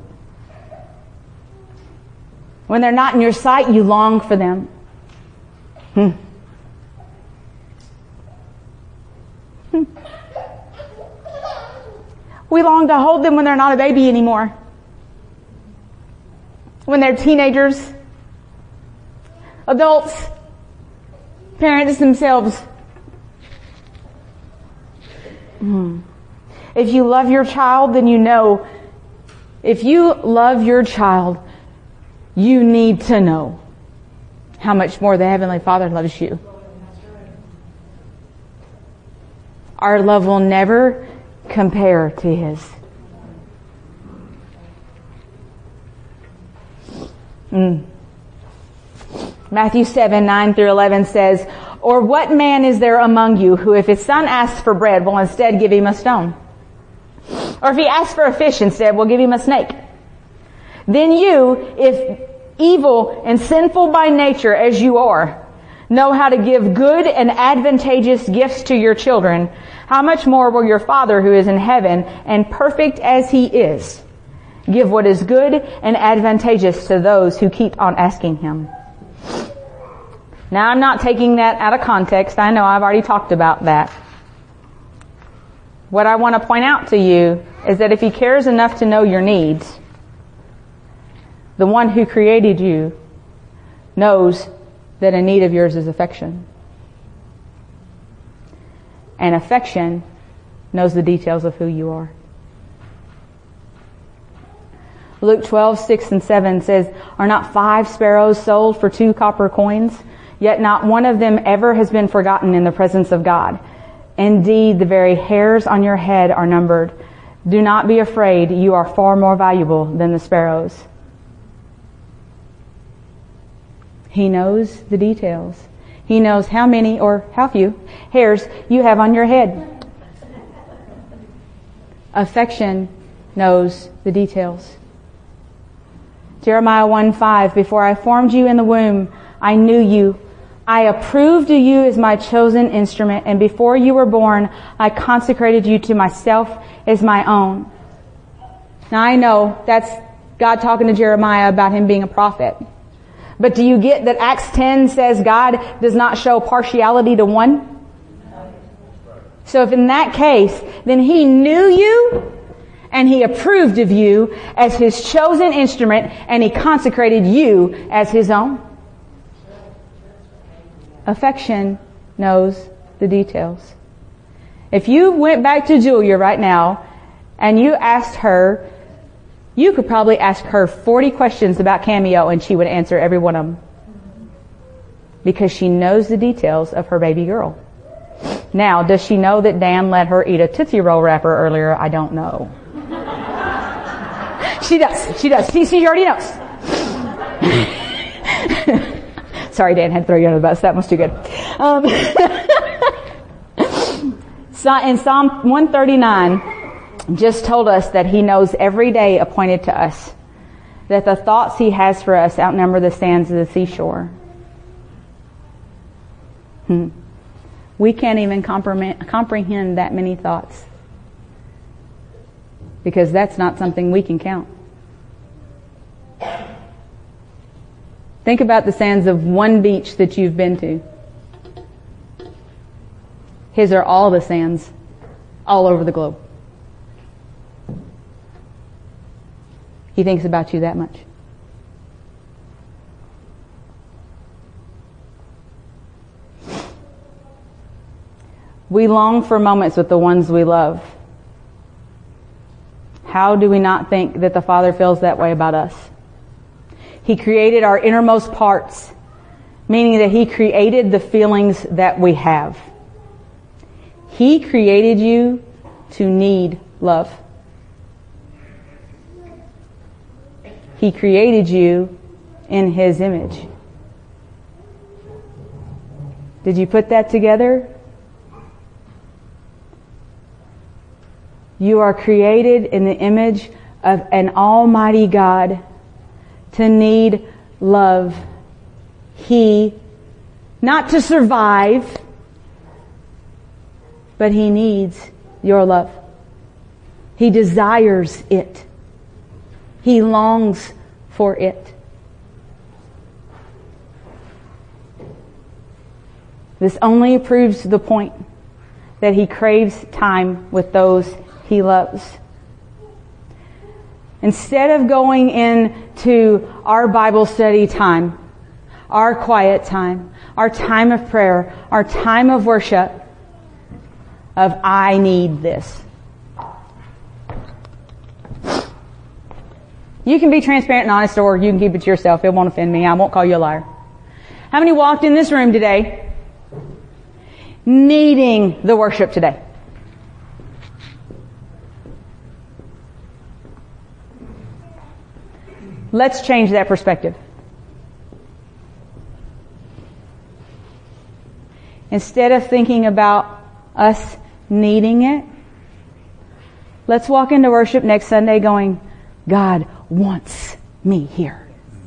When they're not in your sight, you long for them. Hmm. Hmm. We long to hold them when they're not a baby anymore. When they're teenagers, adults, parents themselves. Hmm. If you love your child, then you know. If you love your child, you need to know how much more the Heavenly Father loves you. Our love will never compare to His. Mm. Matthew seven, nine through eleven says, or what man is there among you who if his son asks for bread will instead give him a stone? Or if he asks for a fish instead will give him a snake? Then you, if evil and sinful by nature as you are, know how to give good and advantageous gifts to your children, how much more will your Father who is in heaven and perfect as He is, give what is good and advantageous to those who keep on asking Him. Now I'm not taking that out of context. I know I've already talked about that. What I want to point out to you is that if He cares enough to know your needs, the one who created you knows that a need of yours is affection. And affection knows the details of who you are. Luke twelve, six and seven says, are not five sparrows sold for two copper coins? Yet not one of them ever has been forgotten in the presence of God. Indeed, the very hairs on your head are numbered. Do not be afraid. You are far more valuable than the sparrows. He knows the details. He knows how many or how few hairs you have on your head. Affection knows the details. Jeremiah one five, before I formed you in the womb, I knew you. I approved of you as my chosen instrument, and before you were born, I consecrated you to myself as my own. Now I know that's God talking to Jeremiah about him being a prophet. But do you get that Acts ten says God does not show partiality to one? So if in that case, then He knew you and He approved of you as His chosen instrument, and He consecrated you as His own. Affection knows the details. If you went back to Julia right now and you asked her, you could probably ask her forty questions about Cameo and she would answer every one of them. Because she knows the details of her baby girl. Now, does she know that Dan let her eat a Tootsie Roll wrapper earlier? I don't know. She does. She does. See, she already knows. Sorry, Dan, had to throw you under the bus. That was too good. Um, so in Psalm one thirty-nine, just told us that He knows every day appointed to us, that the thoughts He has for us outnumber the sands of the seashore. Hmm. We can't even comprehend, comprehend that many thoughts, because that's not something we can count. Think about the sands of one beach that you've been to. His are all the sands all over the globe. He thinks about you that much. We long for moments with the ones we love. How do we not think that the Father feels that way about us? He created our innermost parts, meaning that He created the feelings that we have. He created you to need love. He created you in His image. Did you put that together? You are created in the image of an almighty God to need love. He, not to survive, but He needs your love. He desires it. He longs for it. This only proves the point that He craves time with those He loves. Instead of going into our Bible study time, our quiet time, our time of prayer, our time of worship, of I need this. You can be transparent and honest, or you can keep it to yourself. It won't offend me. I won't call you a liar. How many walked in this room today needing the worship today? Let's change that perspective. Instead of thinking about us needing it, let's walk into worship next Sunday going, God wants me here.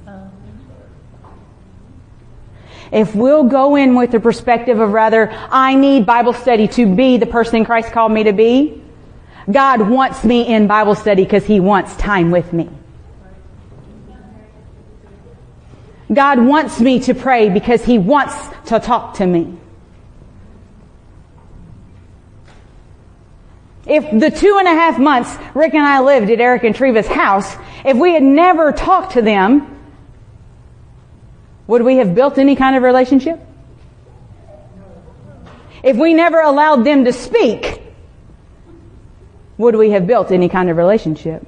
If we'll go in with the perspective of rather, I need Bible study to be the person Christ called me to be, God wants me in Bible study because He wants time with me. God wants me to pray because He wants to talk to me. If the two and a half months Rick and I lived at Eric and Treva's house, if we had never talked to them, would we have built any kind of relationship? If we never allowed them to speak, would we have built any kind of relationship?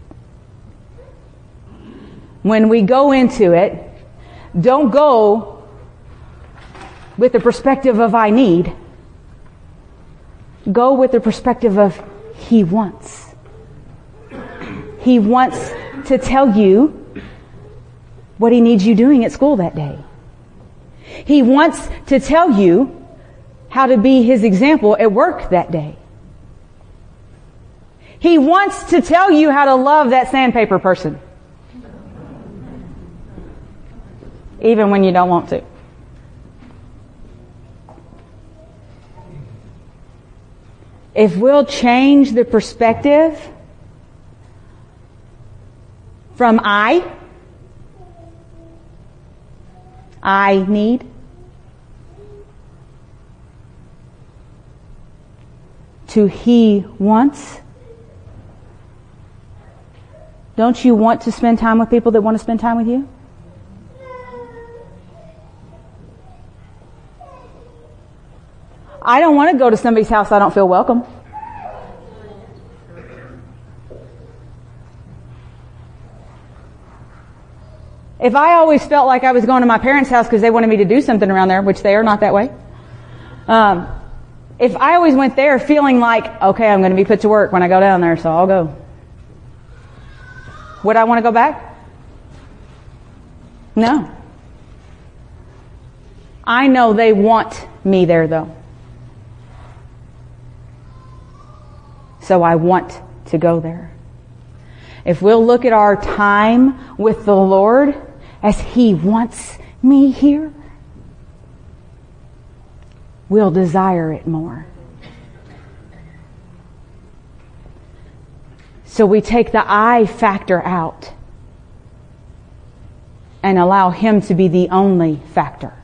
When we go into it, don't go with the perspective of I need. Go with the perspective of He wants. He wants to tell you what He needs you doing at school that day. He wants to tell you how to be His example at work that day. He wants to tell you how to love that sandpaper person. Even when you don't want to. If we'll change the perspective from I, I need, to He wants, Don't you want to spend time with people that want to spend time with you? I don't want to go to somebody's house I don't feel welcome. If I always felt like I was going to my parents' house because they wanted me to do something around there, which they are not that way. Um, if I always went there feeling like, okay, I'm going to be put to work when I go down there, so I'll go. Would I want to go back? No. I know they want me there though. So I want to go there. If we'll look at our time with the Lord as He wants me here, we'll desire it more. So we take the I factor out and allow Him to be the only factor.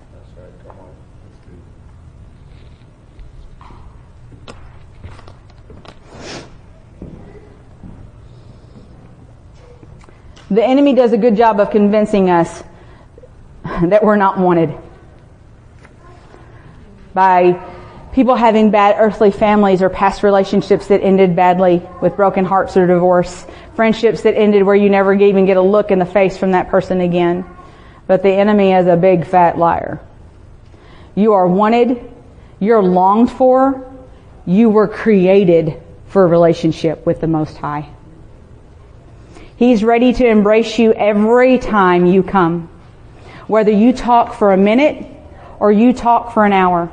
The enemy does a good job of convincing us that we're not wanted. By people having bad earthly families or past relationships that ended badly with broken hearts or divorce. Friendships that ended where you never even get a look in the face from that person again. But the enemy is a big fat liar. You are wanted. You're longed for. You were created for a relationship with the Most High. He's ready to embrace you every time you come. Whether you talk for a minute or you talk for an hour.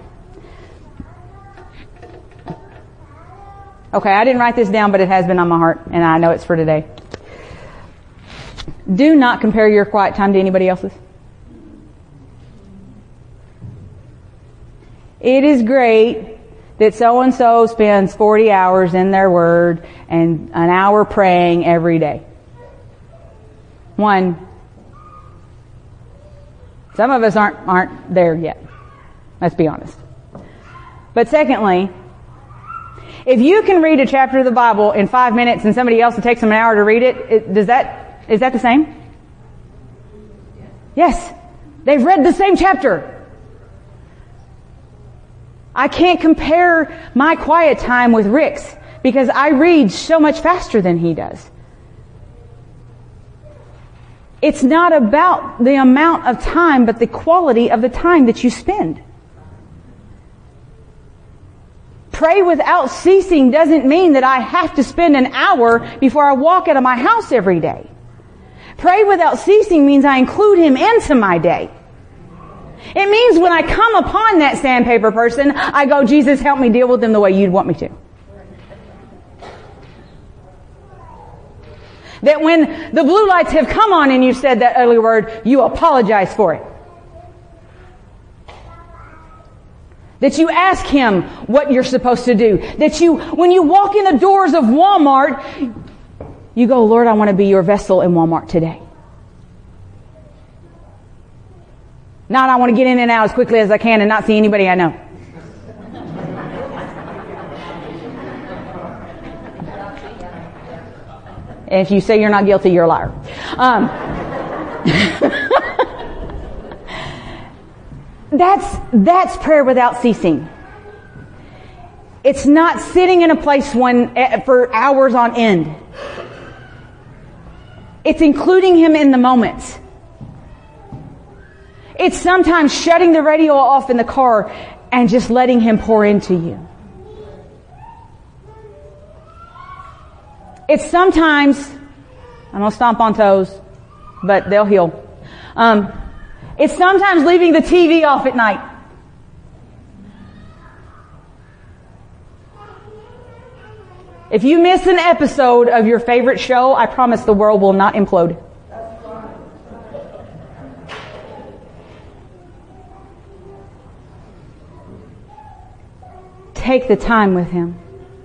Okay, I didn't write this down, but it has been on my heart, and I know it's for today. Do not compare your quiet time to anybody else's. It is great that so-and-so spends forty hours in their Word and an hour praying every day. One, some of us aren't, aren't there yet. Let's be honest. But secondly, if you can read a chapter of the Bible in five minutes and somebody else it takes them an hour to read it, it, does that, is that the same? Yes. They've read the same chapter. I can't compare my quiet time with Rick's because I read so much faster than he does. It's not about the amount of time, but the quality of the time that you spend. Pray without ceasing doesn't mean that I have to spend an hour before I walk out of my house every day. Pray without ceasing means I include Him into my day. It means when I come upon that sandpaper person, I go, Jesus, help me deal with them the way you'd want me to. That when the blue lights have come on and you said that ugly word, you apologize for it. That you ask Him what you're supposed to do. That you, when you walk in the doors of Walmart, you go, Lord, I want to be your vessel in Walmart today. Not I want to get in and out as quickly as I can and not see anybody I know. If you say you're not guilty, you're a liar. Um, that's, that's prayer without ceasing. It's not sitting in a place when, for hours on end. It's including Him in the moments. It's sometimes shutting the radio off in the car and just letting Him pour into you. It's sometimes, I'm going to stomp on toes, but they'll heal. Um, it's sometimes leaving the T V off at night. If you miss an episode of your favorite show, I promise the world will not implode. Take the time with Him.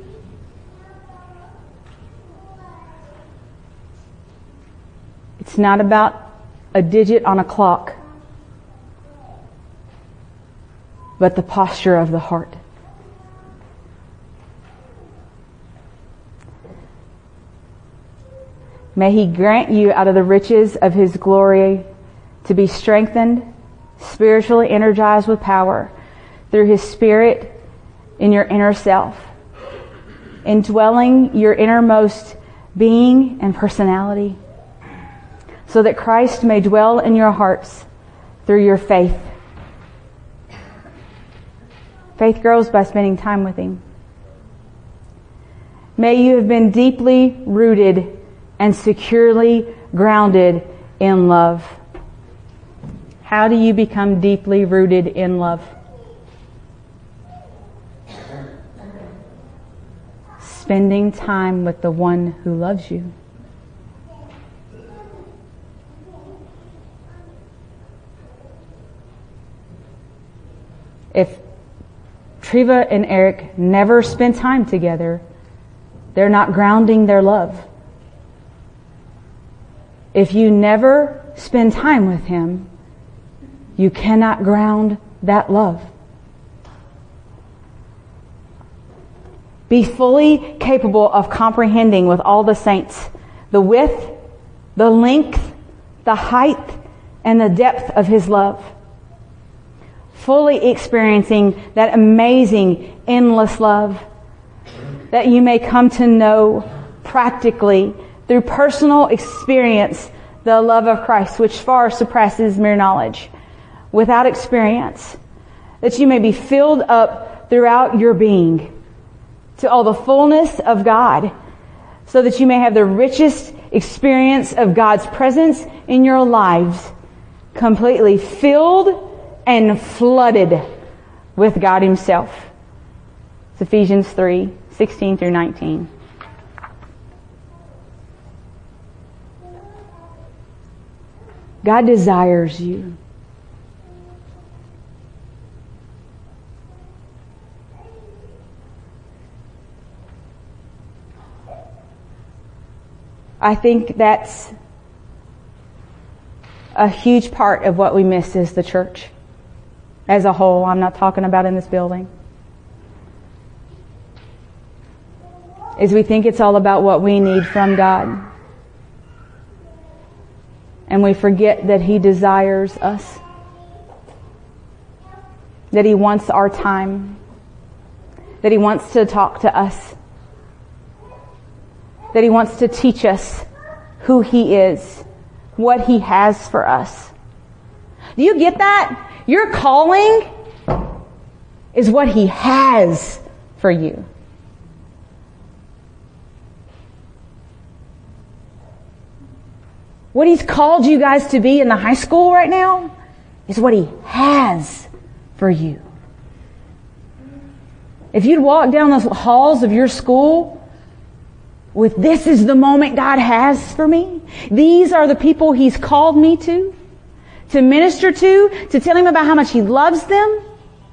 It's not about a digit on a clock, but the posture of the heart. May He grant you out of the riches of His glory to be strengthened, spiritually energized with power through His Spirit in your inner self, indwelling your innermost being and personality, so that Christ may dwell in your hearts through your faith. Faith grows by spending time with Him. May you have been deeply rooted and securely grounded in love. How do you become deeply rooted in love? Spending time with the one who loves you. If Treva and Eric never spend time together, they're not grounding their love. If you never spend time with him, you cannot ground that love. Be fully capable of comprehending with all the saints the width, the length, the height, and the depth of His love. Fully experiencing that amazing, endless love that you may come to know practically through personal experience the love of Christ, which far surpasses mere knowledge. Without experience, that you may be filled up throughout your being to all the fullness of God, so that you may have the richest experience of God's presence in your lives, completely filled and flooded with God Himself. It's Ephesians three, sixteen through nineteen. God desires you. I think that's a huge part of what we miss as the church as a whole. I'm not talking about in this building. Is we think it's all about what we need from God. And we forget that He desires us. That He wants our time. That He wants to talk to us. That He wants to teach us who He is, what He has for us. Do you get that? Your calling is what He has for you. What He's called you guys to be in the high school right now is what He has for you. If you'd walk down the halls of your school with, this is the moment God has for me. These are the people He's called me to, to minister to, to tell Him about how much He loves them.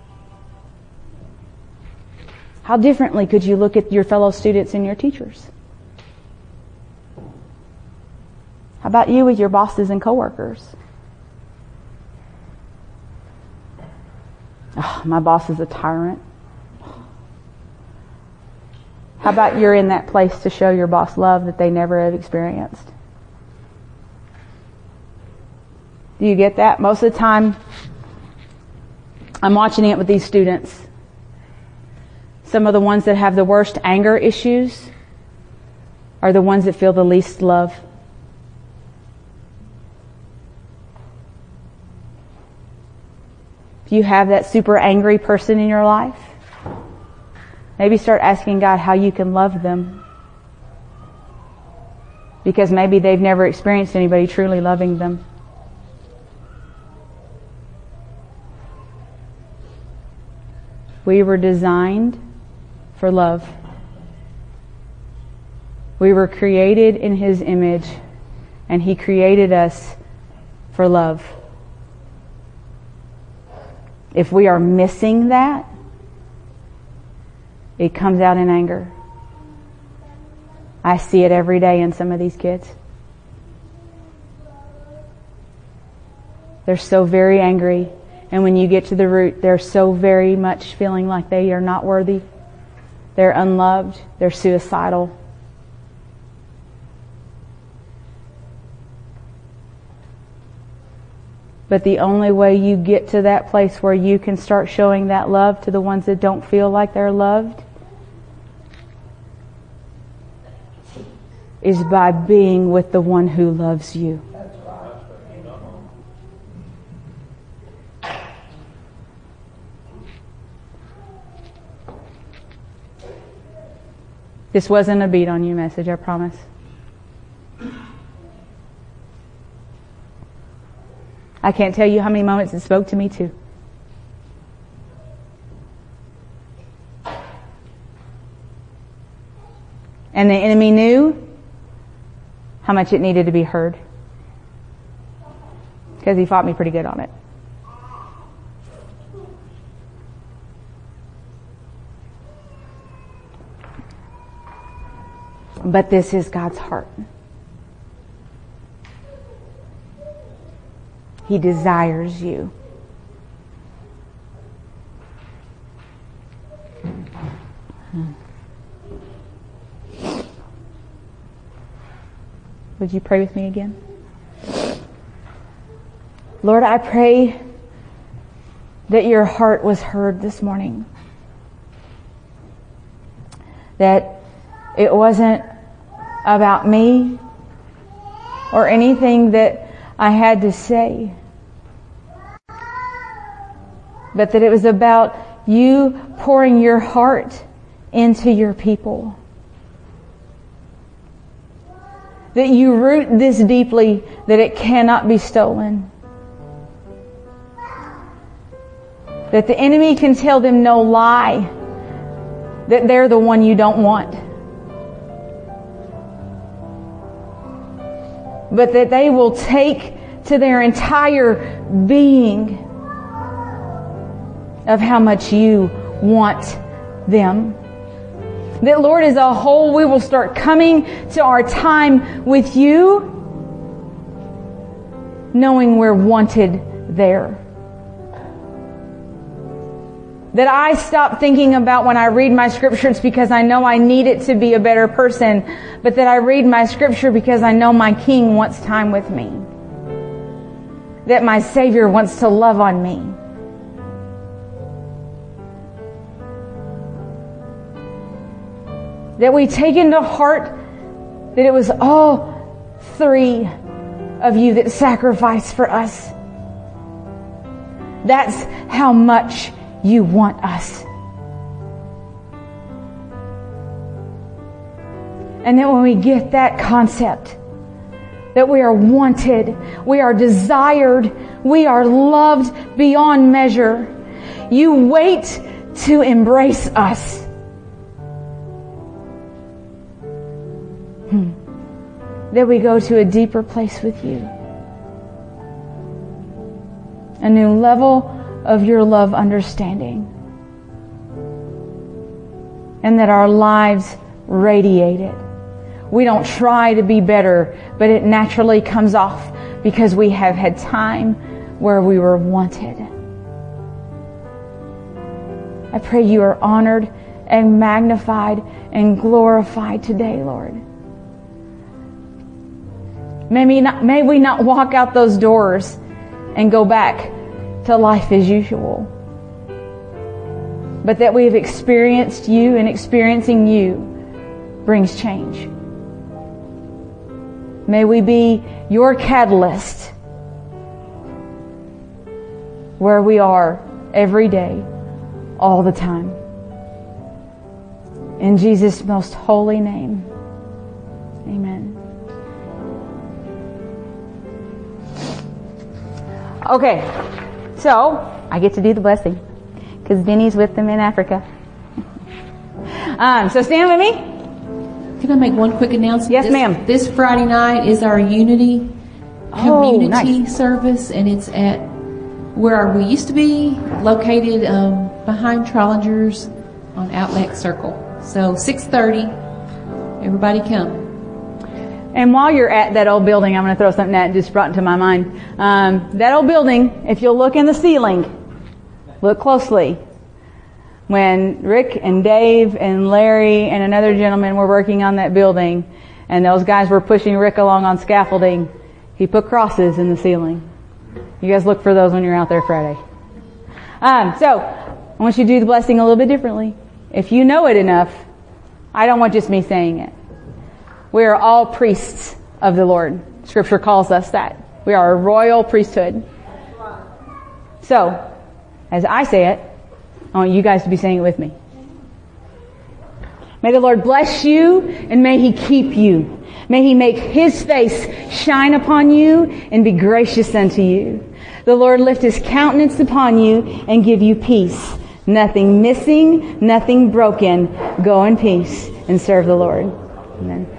How differently could you look at your fellow students and your teachers? How about you with your bosses and coworkers? Oh, my boss is a tyrant. How about you're in that place to show your boss love that they never have experienced? Do you get that? Most of the time, I'm watching it with these students. Some of the ones that have the worst anger issues are the ones that feel the least love. Do you have that super angry person in your life? Maybe start asking God how you can love them. Because maybe they've never experienced anybody truly loving them. We were designed for love. We were created in His image, and He created us for love. If we are missing that, it comes out in anger. I see it every day in some of these kids. They're so very angry. And when you get to the root, they're so very much feeling like they are not worthy. They're unloved. They're suicidal. But the only way you get to that place where you can start showing that love to the ones that don't feel like they're loved is by being with the one who loves you. This wasn't a beat on you message, I promise. I can't tell you how many moments it spoke to me too. And the enemy knew how much it needed to be heard. Because he fought me pretty good on it. But this is God's heart. He desires you. Would you pray with me again? Lord, I pray that your heart was heard this morning. That it wasn't about me or anything that I had to say, but that it was about you pouring your heart into your people. That you root this deeply that it cannot be stolen. That the enemy can tell them no lie that they're the one you don't want. But that they will take to their entire being of how much you want them. That, Lord, as a whole, we will start coming to our time with you knowing we're wanted there. That I stop thinking about when I read my scriptures because I know I need it to be a better person, but that I read my scripture because I know my King wants time with me. That my Savior wants to love on me. That we take into heart that it was all three of you that sacrificed for us. That's how much you want us. And that when we get that concept, that we are wanted, we are desired, we are loved beyond measure, you wait to embrace us. Hmm. That we go to a deeper place with you. A new level of your love understanding. And that our lives radiate it. We don't try to be better, but it naturally comes off because we have had time where we were wanted. I pray you are honored and magnified and glorified today, Lord. May we not, may we not walk out those doors and go back to life as usual, but that we have experienced you, and experiencing you brings change. May we be your catalyst where we are every day, all the time. In Jesus' most holy name, amen. Okay, so I get to do the blessing because Vinny's with them in Africa. um, so stand with me. Can I make one quick announcement? Yes, this, ma'am. This Friday night is our Unity Oh, Community nice. service, and it's at where we used to be, located um, behind Trollinger's on Outlet Circle. So six thirty, everybody come. And while you're at that old building, I'm going to throw something that just brought into my mind. Um, that old building, if you'll look in the ceiling, look closely. When Rick and Dave and Larry and another gentleman were working on that building, and those guys were pushing Rick along on scaffolding, he put crosses in the ceiling. You guys look for those when you're out there Friday. Um, so, I want you to do the blessing a little bit differently. If you know it enough, I don't want just me saying it. We are all priests of the Lord. Scripture calls us that. We are a royal priesthood. So, as I say it, I want you guys to be saying it with me. May the Lord bless you and may He keep you. May He make His face shine upon you and be gracious unto you. The Lord lift His countenance upon you and give you peace. Nothing missing, nothing broken. Go in peace and serve the Lord. Amen.